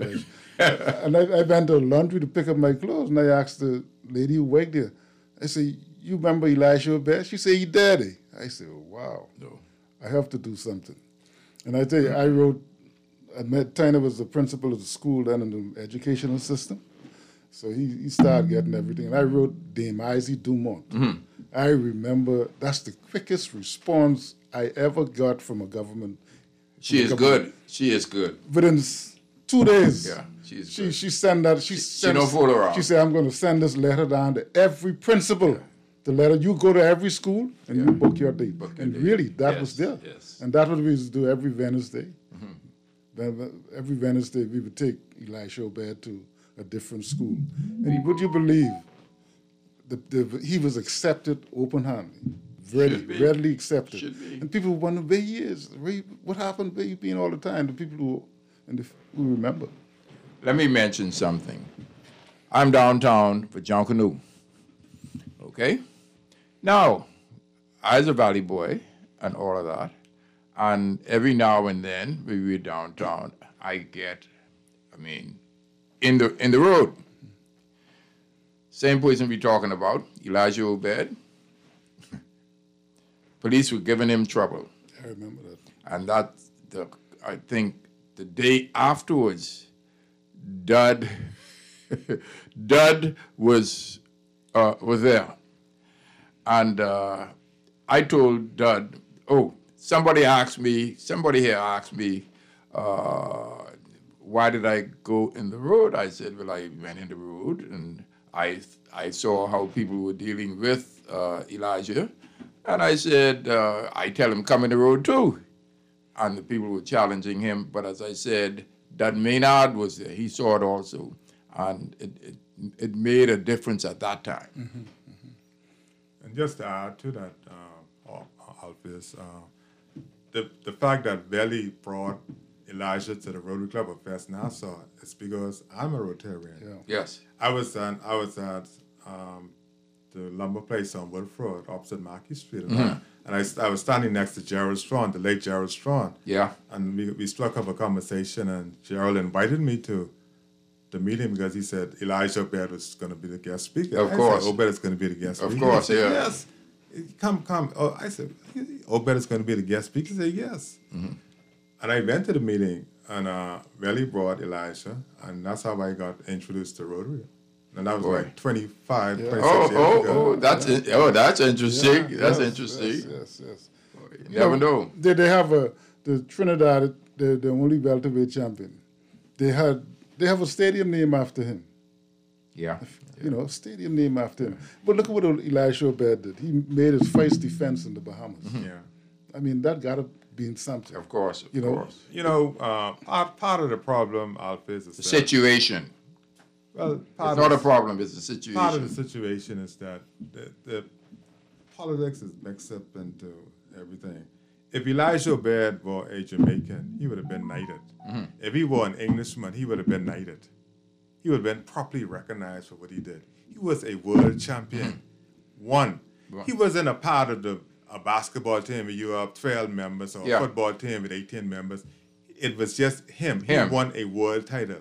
And I, I went to laundry to pick up my clothes, and I asked the lady who worked there, I said, you remember Elisha Obed? She said, he daddy. I said, oh, wow. No. I have to do something. And I tell you, I wrote, I met, Tyner was the principal of the school then in the educational system. So he, he started getting everything. And I wrote Dame Izzy Dumont. Mm-hmm. I remember that's the quickest response I ever got from a government. She is government. good. She is good. Within two days. Yeah, she is she, good. She sent that. She, she, sent, she don't fool around. She said, I'm going to send this letter down to every principal. Yeah. The letter, you go to every school and yeah. you book your date. Book your and date. really, that yes, was there. Yes. And that's what we used to do every Wednesday. Mm-hmm. Every Wednesday, we would take Elisha Obed to a different school. And would you believe, the, the, he was accepted open-handed, readily, readily accepted. Should be. And people wonder where he is, where he, what happened, where he been all the time, the people who, and the, who remember. Let me mention something. I'm downtown for Junkanoo, okay? Now, I was a Valley boy and all of that, and every now and then, when we're downtown, I get, I mean, in the in the road. Same person we're talking about, Elijah Obed. Police were giving him trouble. I remember that. And that, the, I think, the day afterwards, Dud, Dud was uh, was there. And uh, I told Dud, oh, somebody asked me, somebody here asked me, uh, why did I go in the road? I said, well, I went in the road and I I saw how people were dealing with uh, Elijah. And I said, uh, I tell him, come in the road too. And the people were challenging him. But as I said, Dud Maynard was there. He saw it also. And it, it, it made a difference at that time. Mm-hmm, mm-hmm. And just to add to that, uh, Alpheus, uh, the, the fact that Belly brought Elijah to the Rotary Club of West Nassau is because I'm a Rotarian. Yeah. Yes. I was at, I was at um, the lumber place on Wilford, opposite Marquis Street, and, mm-hmm. I, And I, I was standing next to Gerald Strawn, the late Gerald Strawn. Yeah. And we, we struck up a conversation, and Gerald invited me to the meeting because he said Elijah Obed was going to be the guest speaker. Of I course. said, Obed is going to be the guest Of speaker. course, He said, yeah. Yes. Come, come. Oh, I said, Obed is going to be the guest speaker. He said, yes. Mm-hmm. And I went to the meeting, and uh, Welly brought Elijah, and that's how I got introduced to Rotary. And that was Boy. like twenty-five, Yeah. twenty-six Oh, years oh, ago. oh, that's it. Oh, that's interesting. Yeah, that's yes, interesting. Yes, yes, yes. You You never know. They, they have a the Trinidad, the, the only welterweight champion. They had they have a stadium named after him. Yeah. You know, stadium named after him. But look at what Elijah Obed did. He made his first defense in the Bahamas. Yeah. I mean, that gotta be something. Of course, of You know, course. You know, uh, part, part of the problem, Alpha, is The that, situation. well, It's part not a of, problem, it's the situation. part of the situation is that the, the politics is mixed up into everything. If Elijah Obed were a Jamaican, he would have been knighted. Mm-hmm. If he were an Englishman, he would have been knighted. He would have been properly recognized for what he did. He was a world champion. One. Wow. He wasn't a part of the a basketball team with you have twelve members or Yeah. a football team with eighteen members. It was just him. Him. He won a world title.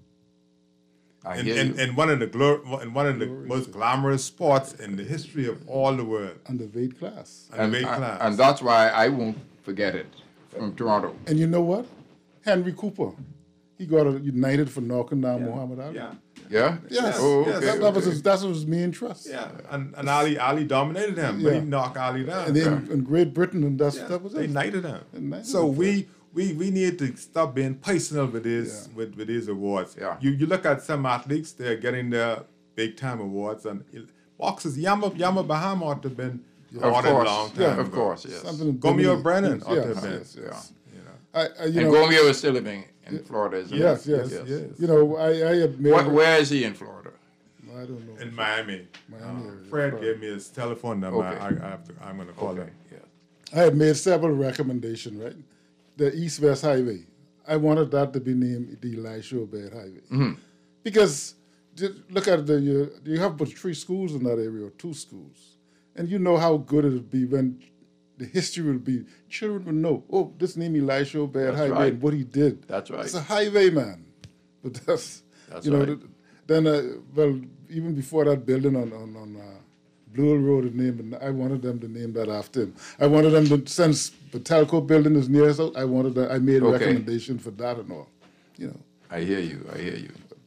I In, hear in, you. in one of the glor- in one of the most glamorous sports in the history of all the world. underweight class. And, and, weight and- class. and that's why I won't forget it from Toronto. And you know what? Henry Cooper, he got united for knocking down Muhammad Ali. yeah. Yeah? Yes, Oh, yes, okay. that, that was okay. his, that was his main trust. Yeah, and, and Ali Ali dominated him, but he Yeah. knocked Ali down. And then in Great Britain, and that's Yeah, that was they it. knighted him. They knighted so him. we, we we need to stop being personal with these Yeah. with, with these awards. Yeah. You you look at some athletes, they're getting their big time awards, and il- boxers, Yama Yama Bahama ought to have been Of awarded a course. long time. Yeah, of ago. course, yes. Something in Gomeo Bimini. Brennan ought to Yes, have been. yes, Yeah. yes. You know. I, I, you And know, Gomeo is still living in Florida, isn't yes, he? yes, Yes, yes. You know, I, I admire. Where, where is he in Florida? I don't know. In Miami. Miami Uh, area, Fred right. gave me his telephone number. Okay. I, I have to, I'm going to call Okay, him. yeah. I had made several recommendations, right? The East-West Highway. I wanted that to be named the Elisha Obed Highway. Mm-hmm. Because just look at the, you, you have but three schools in that area, or two schools. And you know how good it would be when the history will be, children will know, oh, this name Elisha Obed That's Highway right. and what he did. That's right. It's a highway, man. But that's, That's you know, right. th- then, uh, well, even before that building on, on, on uh, Blue Hill Road is named, I wanted them to name that after him. I wanted them to, since the Telco building is near us, I wanted that, I made a Okay. recommendation for that and all. You know, I hear you, I hear you.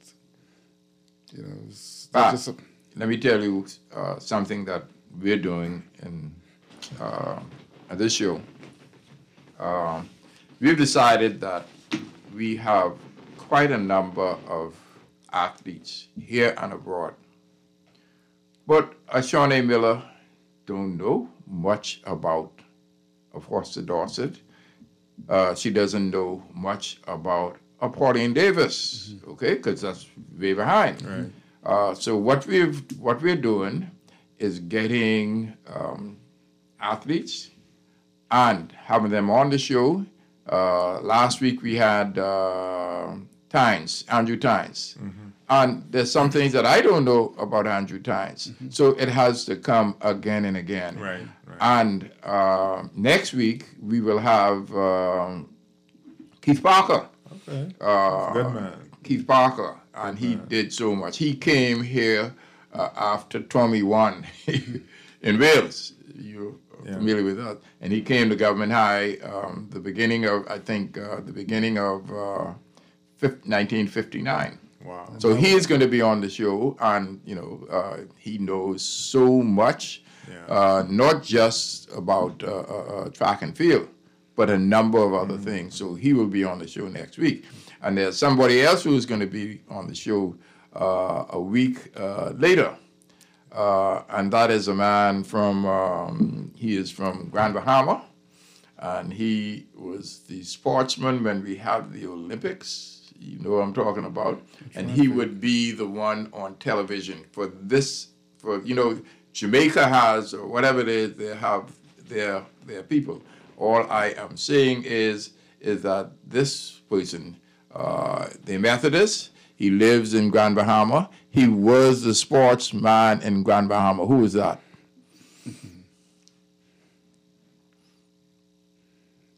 you know, it's Ah, just a, let me tell you uh, something that we're doing in uh, at this show. Um, we've decided that we have quite a number of athletes here and abroad. But Ashane Miller don't know much about, of course, the Dorset. Uh, she doesn't know much about a Pauline Davis, okay, because that's way behind. Right. Uh, so what we've what we're doing is getting um, athletes and having them on the show. Uh, last week we had uh, Tynes, Andrew Tynes. And there's some things that I don't know about Andrew Tynes. So it has to come again and again. Right, right. And uh, next week we will have um, Keith Parker. Okay. Uh, Good man. Keith Parker, and he did so much. He came here uh, after Tommy won in Wales. You're Yeah. familiar with that. And he came to Government High um, the beginning of, I think, uh, the beginning of uh, nineteen fifty-nine. Wow. So he is going to be on the show, and you know uh, he knows so much, Yeah. uh, not just about uh, uh, uh, track and field, but a number of other things. So he will be on the show next week, and there's somebody else who's going to be on the show uh, a week uh, later, uh, and that is a man from um, he is from Grand Bahama, and he was the sportsman when we had the Olympics. You know what I'm talking about. And he would be the one on television for this, for, you know, Jamaica has, or whatever it is, they have their, their people. All I am saying is, is that this person, uh, the Methodist, he lives in Grand Bahama. He was the sportsman in Grand Bahama. Who is that?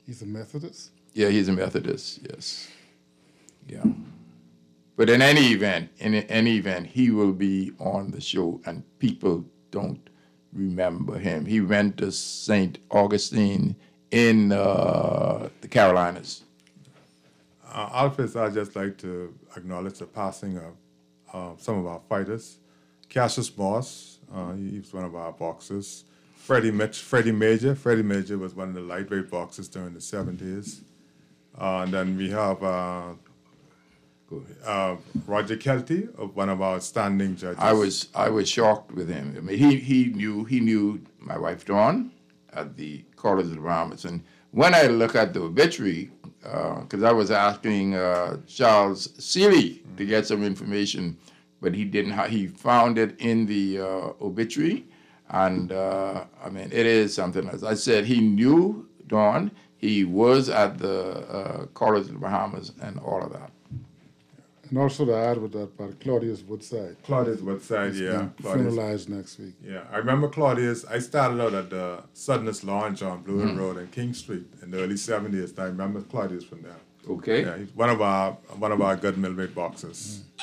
He's a Methodist? Yeah, he's a Methodist, yes. Yeah. But in any event, in any event, he will be on the show, and people don't remember him. He went to Saint Augustine in uh, the Carolinas. Uh, Alphys, I'd just like to acknowledge the passing of uh, some of our fighters. Cassius Moss, uh, he was one of our boxers. Freddie, Mitch, Freddie Major. Freddie Major was one of the lightweight boxers during the seventies. Uh, and then we have uh, uh, Roger Kelty, one of our standing judges. I was I was shocked with him. I mean, he he knew he knew my wife Dawn at the College of the Bahamas, and when I look at the obituary, because uh, I was asking uh, Charles Seeley to get some information, but he didn't. Ha- he found it in the uh, obituary, and uh, I mean, it is something. As I said, he knew Dawn. He was at the uh, College of the Bahamas and all of that. And also to add with that part, Claudius Woodside. Claudius Woodside, He's yeah. Claudius. Funeralized next week. Yeah, I remember Claudius. I started out at the Suddenest Lounge on Blue Hill mm. Road and King Street in the early seventies. I remember Claudius from there. Okay. Yeah, he's one of our one of our good middleweight boxers. Mm.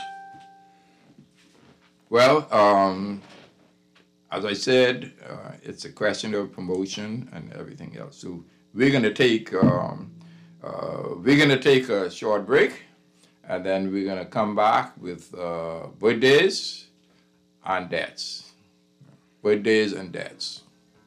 Well, um, as I said, uh, it's a question of promotion and everything else. So we're going to take um, uh, we're going to take a short break, and then we're going to come back with uh, birthdays and deaths. Birthdays and deaths.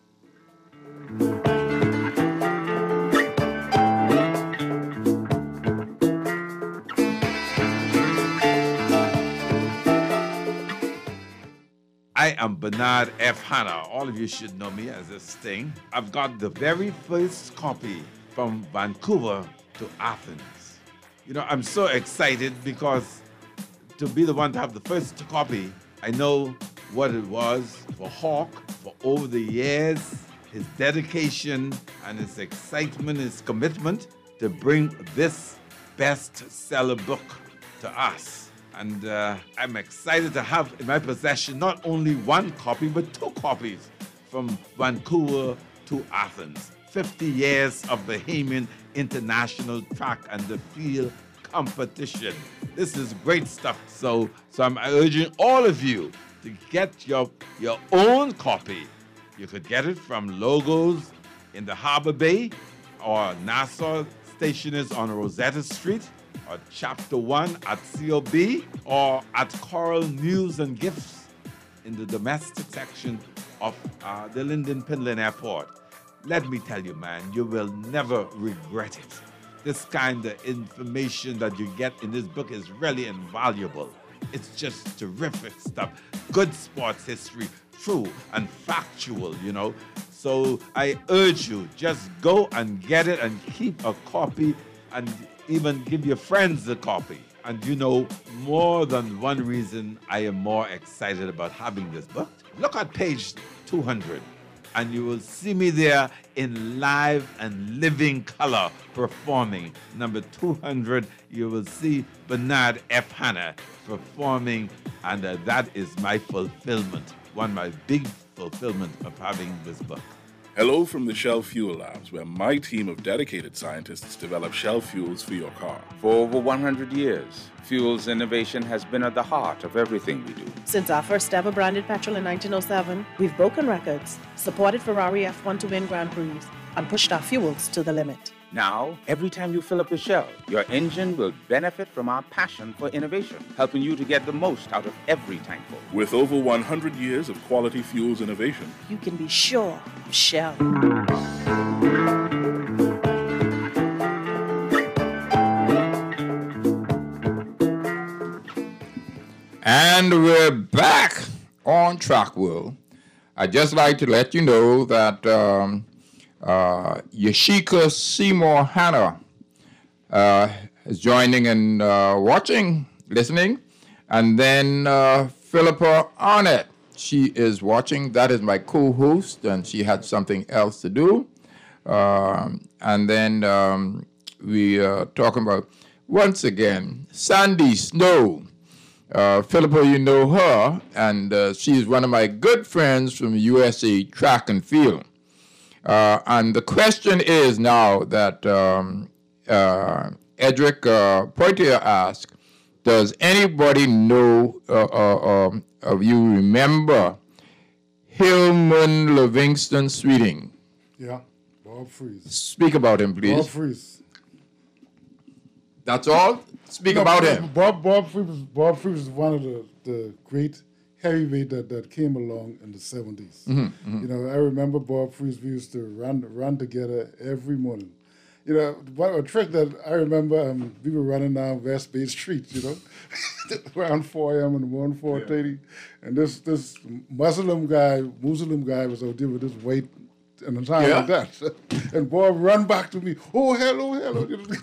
I am Bernard F. Hanna. All of you should know me as this thing. I've got the very first copy from Vancouver to Athens. You know, I'm so excited because to be the one to have the first copy, I know what it was for Hawk for over the years, his dedication and his excitement, his commitment to bring this bestseller book to us. And uh, I'm excited to have in my possession not only one copy, but two copies from Vancouver to Athens. fifty years of Bahamian International Track and the Field Competition. This is great stuff. So, so I'm urging all of you to get your, your own copy. You could get it from Logos in the Harbor Bay or Nassau Stationers on Rosetta Street, or Chapter one at C O B, or at Coral News and Gifts in the domestic section of uh, the Linden Pinland Airport. Let me tell you, man, you will never regret it. This kind of information that you get in this book is really invaluable. It's just terrific stuff. Good sports history, true and factual, you know. So I urge you, just go and get it and keep a copy and even give your friends a copy. And you know, more than one reason I am more excited about having this book. Look at page two hundred, and you will see me there in live and living color performing. Number two hundred, you will see Bernard F. Hanna performing, and uh, that is my fulfillment, one of my big fulfillment of having this book. Hello from the Shell Fuel Labs, where my team of dedicated scientists develop Shell fuels for your car. For over one hundred years, fuels innovation has been at the heart of everything we do. Since our first ever branded petrol in nineteen oh seven, we've broken records, supported Ferrari F one to win Grand Prix, and pushed our fuels to the limit. Now, every time you fill up your Shell, your engine will benefit from our passion for innovation, helping you to get the most out of every tankful. With over one hundred years of quality fuels innovation, you can be sure of Shell. And we're back on Track World. I'd just like to let you know that um, uh, Yashika Seymour Hanna uh, is joining and uh, watching, listening. And then uh, Philippa Arnett, she is watching. That is my co-host, and she had something else to do. Um, and then um, we are talking about, once again, Sandy Snow. Uh, Philippa, you know her, and uh, she's one of my good friends from U S A Track and Field. Uh, and the question is now that um, uh, Edric uh, Poitier asked, does anybody know, uh, uh, um, of you remember Hillman Livingston Sweeting? Yeah, Bob Freeze. Speak about him, please. Bob Freeze. That's all? Speak No, about Bob, him. Bob Bob Freeze was Bob Freeze was one of the, the great heavyweight that, that came along in the seventies. Mhm, mhm. You know, I remember Bob Freeze. We used to run run together every morning. You know, one a trick that I remember, um, we were running down West Bay Street, you know, around four a.m. in the morning, four thirty, and this this Muslim guy, Muslim guy was out there with this weight and a time Yeah. like that, and Bob run back to me, oh hello, hello.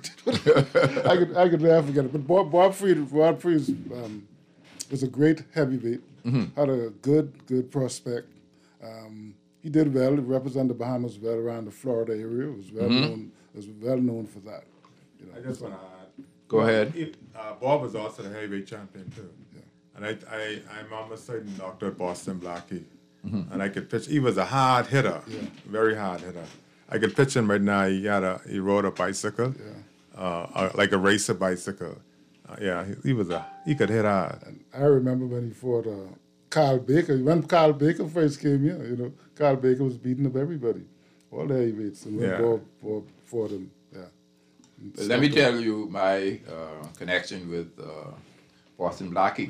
I could I could never forget it. But Bob Bob Freeze, Bob Freeze um, was a great heavyweight, Mhm. had a good good prospect. Um, he did well, represented the Bahamas well around the Florida area. Was well Mhm. known. Was well known for that. You know, I just so- want to add. Go ahead. It, uh, Bob was also the heavyweight champion too. Yeah. And I, I, I'm almost certain Doctor Boston Blackie. Mhm. And I could pitch. He was a hard hitter, Yeah. very hard hitter. I could pitch him right now. He had a, he rode a bicycle, Yeah. uh, uh, like a racer bicycle. Uh, yeah, he, he was a, he could hit hard. And I remember when he fought uh, Carl Baker. When Carl Baker first came here, you know, Carl Baker was beating up everybody, all the heavyweights, and when Yeah. Bob, Bob fought him. Yeah. And But let me stuck up. tell you my uh, connection with uh, Boston Blackie.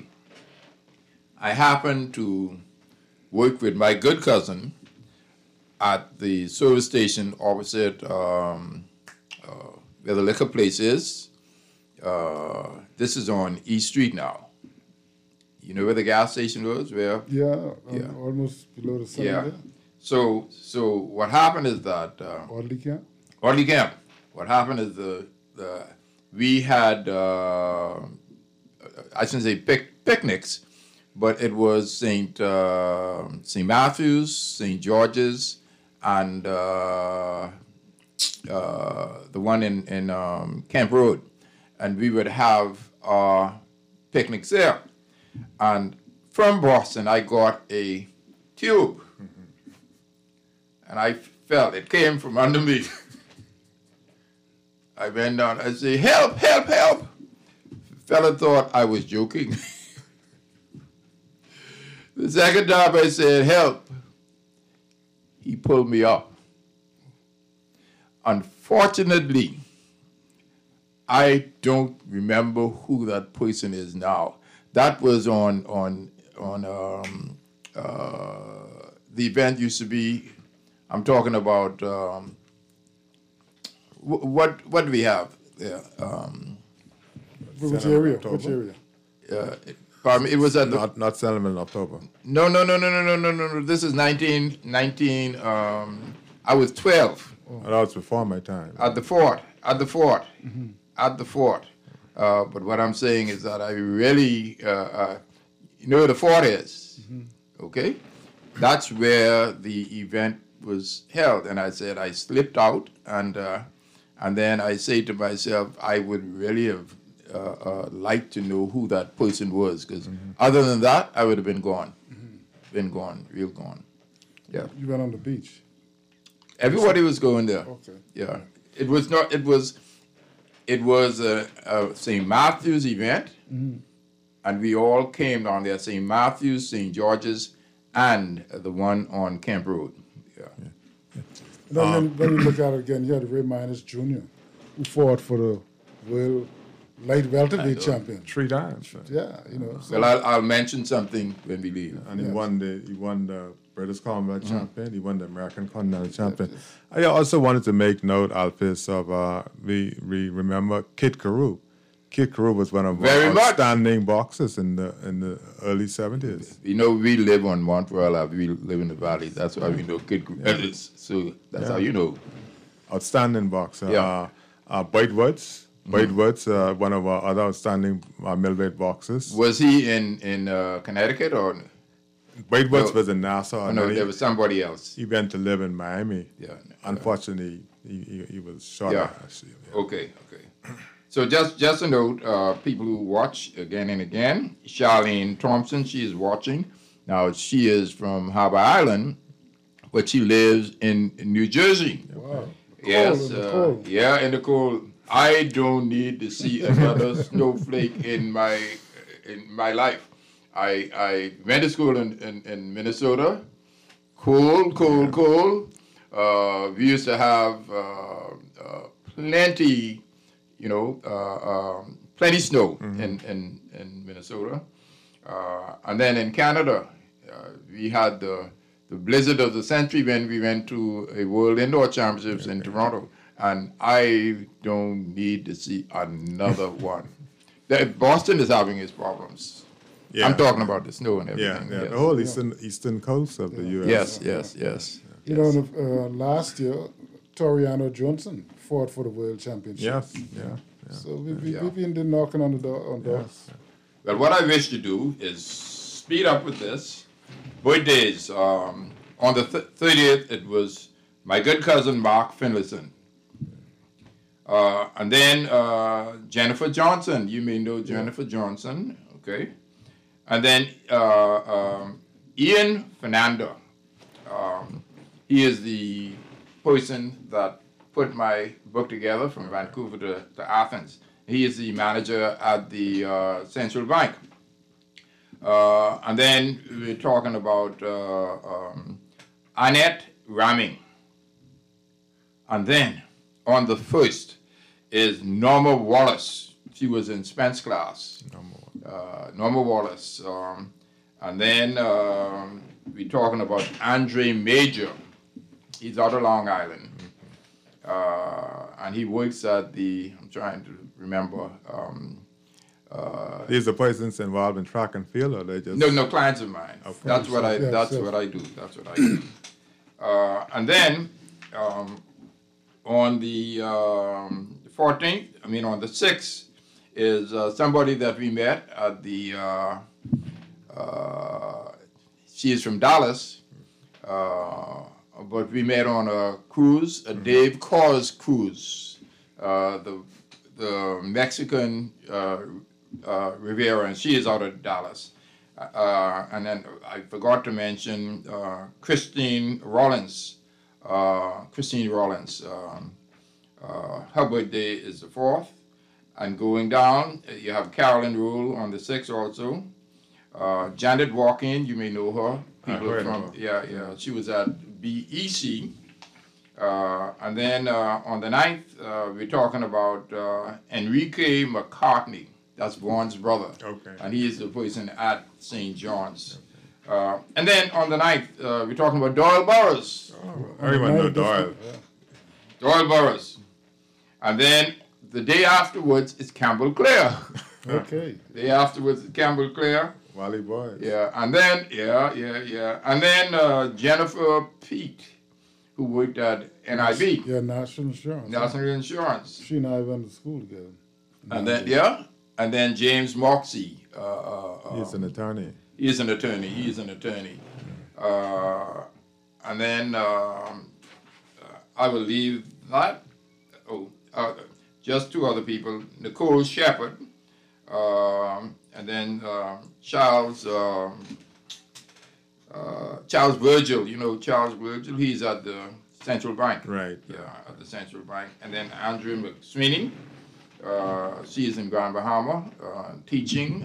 I happened to work with my good cousin at the service station opposite um, uh, where the liquor place is. Uh, this is on East Street now. You know where the gas station was? Where? Yeah, um, Yeah. almost below the sun Yeah. there. So, so what happened is that uh, Audley Camp. Audley Camp. What happened is the, the we had uh, I shouldn't say pic- picnics, but it was Saint uh, Saint Matthews, Saint George's, and uh, uh, the one in in um, Camp Road, and we would have our picnics there. And from Boston, I got a tube, and I felt it came from under me. I went down. I said, "Help! Help! Help!" Fella thought I was joking. The second time I said, "Help!" he pulled me up. Unfortunately, I don't remember who that person is now. That was on on on um, uh, the event used to be. I'm talking about um, wh- what what do we have there? Um, Which Seven area? October. Which area? uh, it, pardon me, it was at the, Not not Selma in October. no no no no no no no no no. This is nineteen nineteen. Um, I was twelve. Oh, that was before my time. At the fort, at the fort, at the fort. Uh, but what I'm saying is that I really, uh, uh, you know where the fort is, okay? That's where the event was held. And I said, I slipped out, and uh, and then I say to myself, I would really have uh, uh, liked to know who that person was, because other than that, I would have been gone, been gone, real gone. Yeah. You went on the beach. Everybody was going there. Okay. Yeah. It was not. It was. It was a, a Saint Matthew's event, and we all came down there. Saint Matthew's, Saint George's, and the one on Camp Road. Yeah. And then when, when you look at it again, you had Ray Minus Junior, who fought for the world light welterweight champion. Three times. Yeah, you know. So Well, I'll, I'll mention something when we leave. And he Yes. won the he won the British Commonwealth champion. He won the American Continental champion. I also wanted to make note, Alphys, of uh, we we remember Kid Carew. Kid Carew was one of Very our much. outstanding boxers in the in the early seventies. You know, we live on Mount Royal. We live in the valley. That's why we know Kid Ellis. So that's Yeah. how you know. Outstanding boxer. Yeah. Uh, uh, Boyd Woods. Boyd Woods, uh, one of our other outstanding uh, middleweight boxers. Was he in in uh, Connecticut or? Boyd Woods No. was in Nassau. Oh, and no, then he- there was somebody else. He went to live in Miami. Yeah. Unfortunately, he, he, he was shot Yeah. at. actually. Yeah. Okay, okay. So just just a note, uh, people who watch again and again, Charlene Thompson, she is watching. Now she is from Harbor Island, but she lives in, in New Jersey. Wow. Yes, Cold, in the uh, cold. yeah, in the cold. I don't need to see another snowflake in my in my life. I I went to school in, in, in Minnesota. Cold, cold, cold. Uh, we used to have uh, uh, plenty, you know, uh, um, plenty snow Mm-hmm. in, in, in Minnesota. Uh, and then in Canada, uh, we had the, the blizzard of the century when we went to a World Indoor Championships in Toronto. And I don't need to see another one. The, Boston is having its problems. Yeah. I'm talking about the snow and Yeah, everything. yeah. yes. The whole eastern eastern coast of the U S. Yes, yes, yes. You know, the, uh, last year, Toriano Johnson fought for the world championship. Yes, yeah. yeah. So we, we, Yeah. we've been knocking on the door. On doors. Well, what I wish to do is speed up with this. Birthdays. Um, on the th- thirtieth, it was my good cousin Mark Finlayson. Uh, and then uh, Jennifer Johnson. You may know Jennifer Johnson, okay? And then uh, um, Ian Fernando. Um, he is the person that put my book together from Vancouver to, to Athens. He is the manager at the uh, Central Bank. Uh, and then we're talking about uh, um, Annette Ramming. And then on the first is Norma Wallace. She was in Spence class. Uh, Norma Wallace. Um, and then um, we're talking about Andre Major. He's out of Long Island. Uh, and he works at the, I'm trying to remember. Um, uh, These are persons involved in track and field, or they just no, no, clients of mine. Okay. That's what I. Yes, That's yes. what I do. That's what I do. uh, and then um, on the um, fourteenth, I mean on the sixth, is uh, somebody that we met at the. Uh, uh, she is from Dallas, uh, but we met on a cruise, a Dave Cause cruise, uh, the the Mexican. Uh, Uh, Rivera, and she is out of Dallas. Uh, and then I forgot to mention uh, Christine Rollins. Uh, Christine Rollins. Um, uh, her birthday is the fourth. And going down, uh, you have Carolyn Rule on the sixth also. Uh, Janet Walkin, you may know her. People heard from of her. yeah, yeah. She was at B E C. Uh, and then uh, on the ninth, uh, we're talking about uh, Enrique McCartney. That's Vaughn's brother. Okay. And he is the person at Saint John's. Uh, and then on the ninth, uh, we're talking about Doyle Burroughs. everyone know Doyle. Doyle Burroughs. And then the day afterwards is Campbell Clare. Okay. The day afterwards is Campbell Clare. Wally Boy. Yeah. And then, yeah, yeah, yeah. And then uh, Jennifer Pete, who worked at N I B, Yeah, National Insurance. National Insurance. She and I went to school together. And then, yeah. And then James Moxie. Uh, uh, He's an attorney. He's an attorney. He's an attorney. Uh, and then um, uh, I will leave that. Oh, uh, just two other people: Nicole Shepard, um, and then um Charles um, uh, Charles Virgil. You know Charles Virgil. He's at the Central Bank. Right. Yeah, at the Central Bank. And then Andrew McSweeney. Uh, she is in Grand Bahama uh, teaching.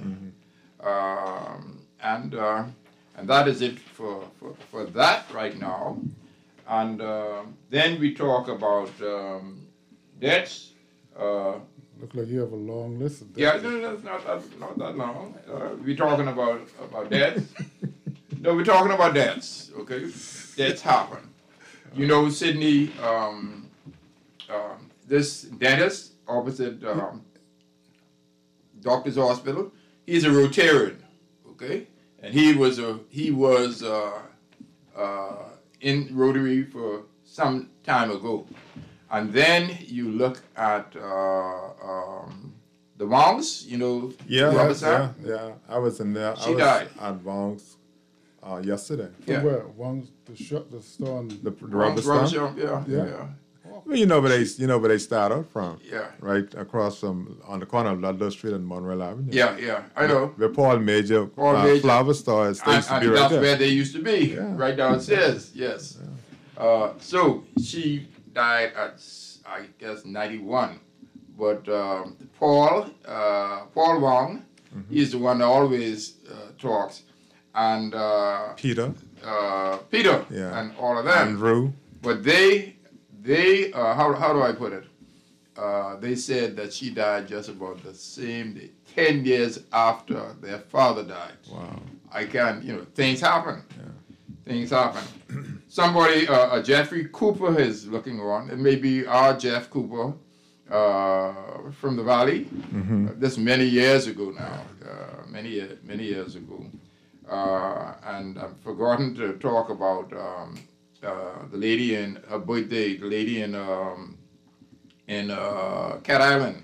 Um, and uh, and that is it for, for, for that right now. And uh, then we talk about um, debts. Uh, Look like you have a long list of yeah, debts. no, no, it's not that, not that long. Uh, we're talking about, about debts. No, we're talking about debts, okay? Debts happen. You know, Sydney, um, um, this dentist opposite um, Doctor's Hospital, he's a Rotarian, okay? And he was a he was uh, uh, in Rotary for some time ago. And then you look at uh, um, the Moms, you know, Yeah, yeah, Robinson. yeah, yeah. I was in there. I She was died. at Vong's uh, yesterday. From Yeah. where? One, the shop, the store. On, The, the Moms rubber Rubber stamp. Shop, yeah, Yeah. yeah, Well, you know where they you know where they start out from. yeah, Right across from on the corner of Ludlow Street and Monroe Avenue. yeah, yeah. I know. Where Paul Major Paul uh, Major. flower store is. They And, used to and be right that's there. where they used to be, Yeah. right downstairs. Yes, Uh, so she died at, I guess, ninety-one. But um, Paul, uh, Paul Wong, mm-hmm. he's the one that always uh, talks. And uh, Peter. Uh, Peter yeah. and all of them. Andrew. But they, they uh, how, how do I put it? Uh, they said that she died just about the same day, ten years after their father died. Wow. I can't, you know, things happen. Yeah. Things happen. Somebody, uh, uh, Jeffrey Cooper is looking on. It may be our Jeff Cooper uh, from the Valley. Mm-hmm. Uh, this many years ago now, uh, many, many years ago. Uh, and I've forgotten to talk about um, uh, the lady in her birthday, the lady in um, in uh, Cat Island.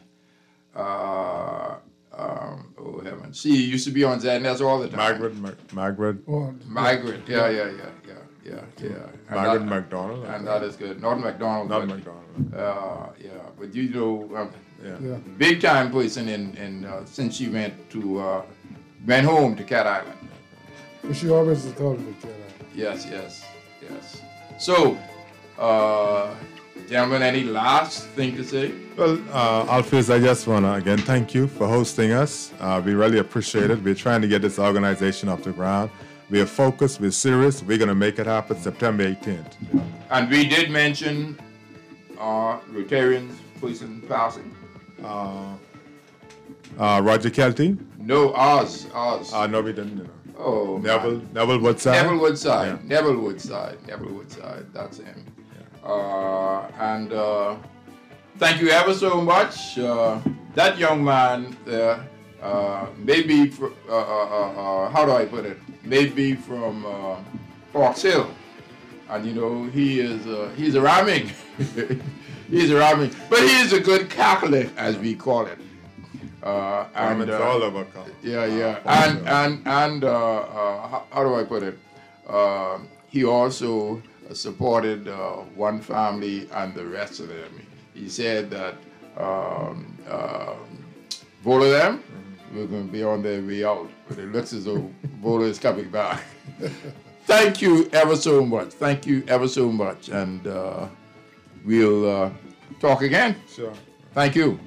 Uh, um, oh heaven! She used to be on Z N S all the time. Margaret, Mar- Margaret. Oh, Margaret, yeah, yeah, yeah, yeah, yeah, yeah. And Margaret that, McDonald. And that is good. Not McDonald. Not but, McDonald. Uh, yeah, but you know, um, yeah. yeah. big time person in in uh, since she went to uh, went home to Cat Island. But she always told me, Cat Island. Yes, yes, yes. So, uh, gentlemen, any last thing to say? Well, uh, Alpheus, I just want to again thank you for hosting us. Uh, we really appreciate it. We're trying to get this organization off the ground. We are focused, we're serious, we're going to make it happen September eighteenth. And we did mention uh, Rotarians person passing. Uh, uh, Roger Kelty? No, ours, ours. Uh, no, we didn't. You know. Oh, Neville, man. Neville Woodside? Neville Woodside, Yeah. Neville Woodside, Neville Woodside, that's him. Yeah. Uh, and uh, thank you ever so much. Uh, that young man there, uh, maybe, fr- uh, uh, uh, uh, how do I put it? Maybe from uh, Fox Hill. And you know, he is, uh, he's a ramming. he's a ramming. But he is a good Catholic, as we call it. Uh, and, it's uh, all over. Yeah, yeah. Uh, and and and uh, uh, how, how do I put it? Uh, he also supported uh, one family and the rest of them. He said that um, uh, both of them were going to be on their way out, but it looks as though Bola is coming back. Thank you ever so much. Thank you ever so much, and uh, we'll uh, talk again. Sure. Thank you.